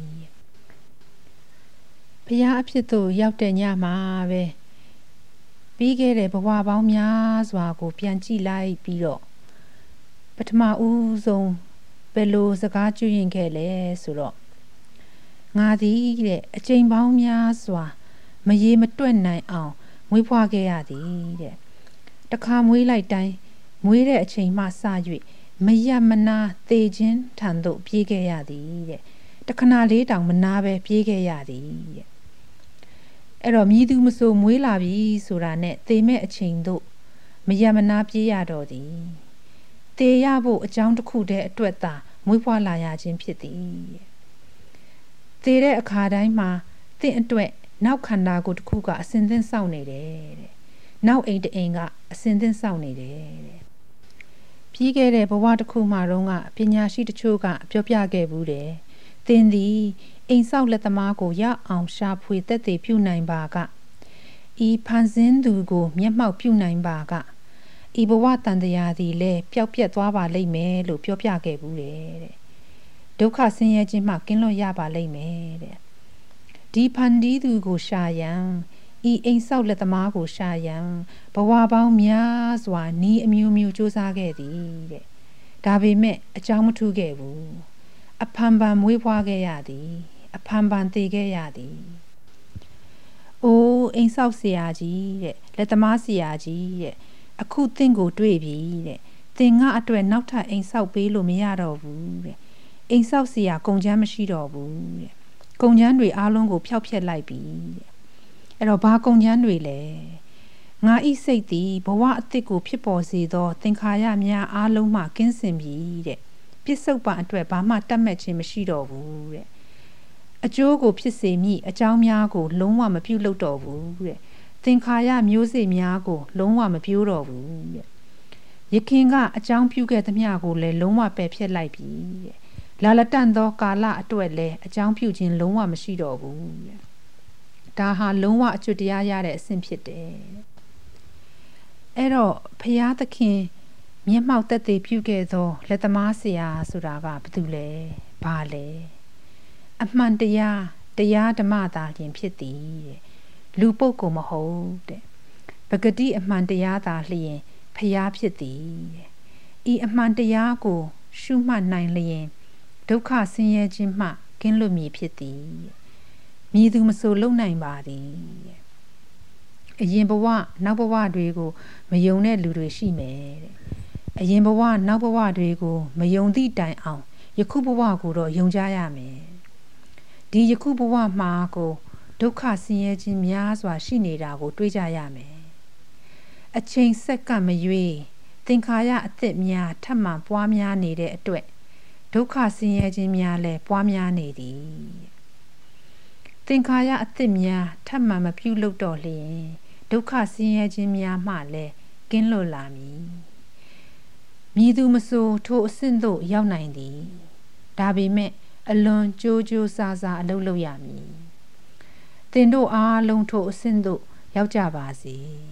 [SPEAKER 1] ဘုရားအဖြစ်သို့ရောက်တဲ့ညမှာပဲပြီးခဲ့တဲ့ဘဝပေါင်းများစွာကိုပြန်ကြည့်လိုက်ပြီးတော့ပထမဦးဆုံးဘယ်လိုစကားကျွရင်ခဲ့လဲဆိုတော့ငါသည်တဲ့အချိန်ပေါင်းများစွာမရေမတွက်နိုင်အောင်မွေးဖွားခဲ့ရသည်တဲ့တခါမွေးလိုက်တိုင်းမွေးတဲ့အချိန်မှစ၍မရမနာသေခြင်းထံသို့ပြေးခဲ့ရသည်တဲ့တခဏလေးတောင်မနာပဲပြေးခဲ့ရသည်တဲ့အဲ့တော့မြည်သူမဆိုမွေးလာပြီဆိုတာနဲ့သေမဲ့အချိန်သို့မရမနာပြေးရတော့သည်သေရဖို့အကြောင်းတစ်ခုတည်းအတွက်သာမွေးဖွားလာရခြင်းဖြစ်သည်သေတဲ့အခါတိုင်းမှာသင်အတွက်နောက်ခန္ဓာကိုယ်တစ်ခုကအစဉ်သင့်စောင့်နေတယ်တဲ့နောက်အိမ်တစ်အိမ်ကအစဉ်သင့်စောင့်နေတယ်တဲ့ပြီးခဲ့တဲ့ဘဝတစ်ခုမှတော့ကပညာရှိတချို့ကပြောပြခဲ့ဘူးတယ်သင်သည်အိမ်ဆောက်လက်သမားကိုရအောင်ရှာဖွေသက်သေပြုနိုင်ပါကဤဖန်ဆင်းသူကိုမျက်မှောက်ပြုနိုင်ပါကဤဘဝတန်တရားသည်လည်းပျောက်ပြက်သွားပါလိမ့်မယ်လို့ပြောပြခဲ့ဘူးတယ်တဲ့ဒုက္ခဆင်းရဲခြင်းမှကင်းလွတ်ရပါလိမ့်မယ်တဲ့ဒီဖန်တီးသူကိုရှာရန်ဤအိမ်ဆောက်လက်သမားကိုရှာရန်ဘဝပေါင်းများစွာနီးအမျိုးမျိုးစူးစမ်းခဲ့သည်တဲ့ဒါပေမဲ့အကြောင်းမထူးခဲ့ဘူးအဖန်ပန်မွေးဖွားခဲ့ရသည်အဖန်ပန်သေခဲ့ရသည်အိုးအိမ်ဆောက်ဆရာကြီးတဲ့လက်သမားဆရာကြီးတဲ့အခုသင်ကိုတွေ့ပြီတဲ့သင်ငါအတွက်နောက်ထပ်အိမ်ဆောက်ပေးလို့မရတော့ဘူးတဲ့အိမ်ဆောက်ဆရာကုန်ချမ်းမရှိတော့ဘူးတဲ့ကုန်ချမ်းတွေအားလုံးကိုဖျောက်ဖျက်လိုက်ပြီတဲ့အဲ့တော့ဘာကုန်ချမ်းတွေလဲငါဤစိတ်သည်ဘဝအသစ်ကိုဖြစ်ပေါ်စေသောသင်္ခါရများအားလုံးမှကင်းစင်ပြီတဲ့ပြစ္ဆုတ်ပံအတွက်ဘာမှတတ်မှတ်ခြင်းမရှိတော့ဘူးတဲ့အကျိုးကိုဖြစ်စေမည့်အကြောင်းများကိုလုံးဝမပြုလုပ်တော့ဘူးတဲ့သင်္ခါရမျိုးစေ့များကိုလုံးဝမပြိုးတော့ဘူးတဲ့ယခင်ကအကြောင်းပြုခဲ့သမျှကိုလည်းလုံးဝပယ်ဖျက်လိုက်ပြီတဲ့လာလတန့်သောကာလအတွက်လည်းအကြောင်းပြုခြင်းလုံးဝမရှိတော့ဘူးတဲ့ဒါဟာလုံးဝအကျွတ်တရားရတဲ့အဆင့်ဖြစ်တယ်အဲ့တော့ဖရာသခင်မျက်မှောက်သက်သေပြုခဲ့သောလက်သမားဆရာဆိုတာကဘာတူလဲဘာလဲအမှန်တရားဓမ္မသာခင်ဖြစ်သည်တဲ့လူပုဂ္ဂိုလ်မဟုတ်တဲ့ပဂတိအမှန်တရားသာလျင်ဖရာဖြစ်သည်တဲ့ဤအမှန်တရားကိုရှုမှတ်နိုင်လျင်ဒုက္ခဆင်းရဲခြင်းမှကင်းလွတ်မည်ဖြစ်သည်မည်သူမဆိုလုံနိုင်ပါသည်အရင်ဘဝနောက်ဘဝတွေကိုမယုံတဲ့လူတွေရှိမယ်တဲ့အရင်ဘဝနောက်ဘဝတွေကိုမယုံသည့်တိုင်အောင်ယခုဘဝကိုတော့ယုံကြရမယ်ဒီယခုဘဝမှာကိုဒုက္ခဆင်းရဲခြင်းများစွာရှိနေတာကိုတွေးကြရမယ်အချိန်စက္ကန့်မရွေးသင်္ခါရအသစ်များထပ်မံပွားများနေတဲ့အတွက်ဒုက္ခဆင်းရဲခြင်းများလည်းပွားများနေသည်သင်္ခါရအသစ်များထပ်မံမပြုလုပ်တော့လျင်ဒုက္ခဆင်းရဲခြင်းများမှလည်းကင်းလွတ်လာမည်မည်သူမဆိုထိုအဆင့်သို့ရောက်နိုင်သည်ဒါပေမဲ့အလွန်ကြိုးကြိုးစားစားအလုပ်လုပ်ရမည်သင်တို့အားလုံးထိုအဆင့်သို့ရောက်ကြပါစေ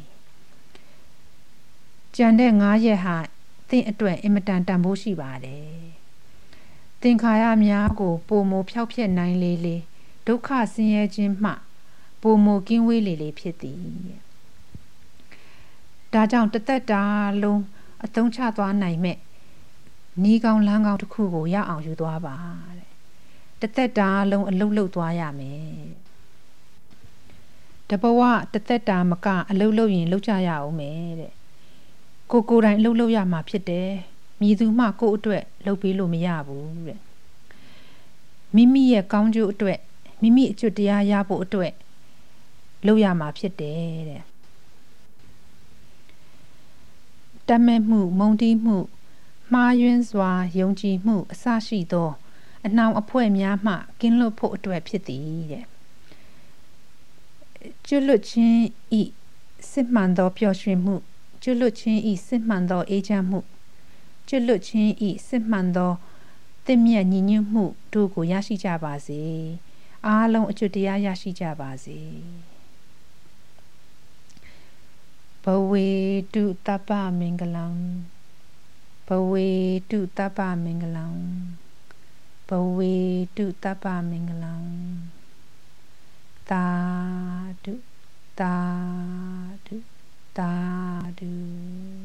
[SPEAKER 1] ကြံတဲ့9ရက်ဟာသင်အတွက်အင်မတန်တန်ဖိုးရှိပါတယ်သင်္ခါရများကိုပုံမဖျောက်ဖျက်နိုင်လေလေဒုက္ခဆင်းရဲခြင်းမှပုံမကင်းဝေးလေလေဖြစ်သည်ဒါကြောင့်တသက်တာလုံးအသုံးချသွားနိုင်မဲ့နီးကောင်းလမ်းကောင်းတစ်ခုကိုရအောင်ယူသွားပါတဲ့တသက်တာလုံးအလုတ်လုတ်သွားရမယ်တဘဝတသက်တာမကအလုတ်လုတ်ရင်လုတ်ကြရအောင်မယ်တဲ့ကိုယ်တိုင်အလုတ်လုတ်ရမှာဖြစ်တယ်မည်သူမှကိုယ့်အတွက်လှုပ်ပေးလို့မရဘူးတဲ့မိမိရဲ့ကောင်းကျိုးအတွက်မိမိအကျွတ်တရားရဖို့အတွက်လုပ်ရမှာဖြစ်တယ်တဲ့တတ်မဲ့မှုမုန်းတီးမှုမှားယွင်းစွာယုံကြည်မှုအစရှိသောအနှောင်အဖွဲ့များမှကင်းလွတ်ဖို့အတွက်ဖြစ်သည်တဲ့ကျွလွတ်ခြင်းဤစစ်မှန်သောပျော်ရွှင်မှုကျွလွတ်ခြင်းဤစစ်မှန်သောအေးချမ်းမှုကျွလွတ်ခြင်းဤစစ်မှန်သောတင့်မြတ်ညီညွတ်မှုတို့ကိုရရှိကြပါစေအားလုံးအကျွတ်တရားရရှိကြပါစေဘဝေတုတပ္ပမင်္ဂလံဘဝေတုတပ္ပမင်္ဂလံဘဝေတုတပ္ပမင်္ဂလံသာဓုသာဓုသာဓု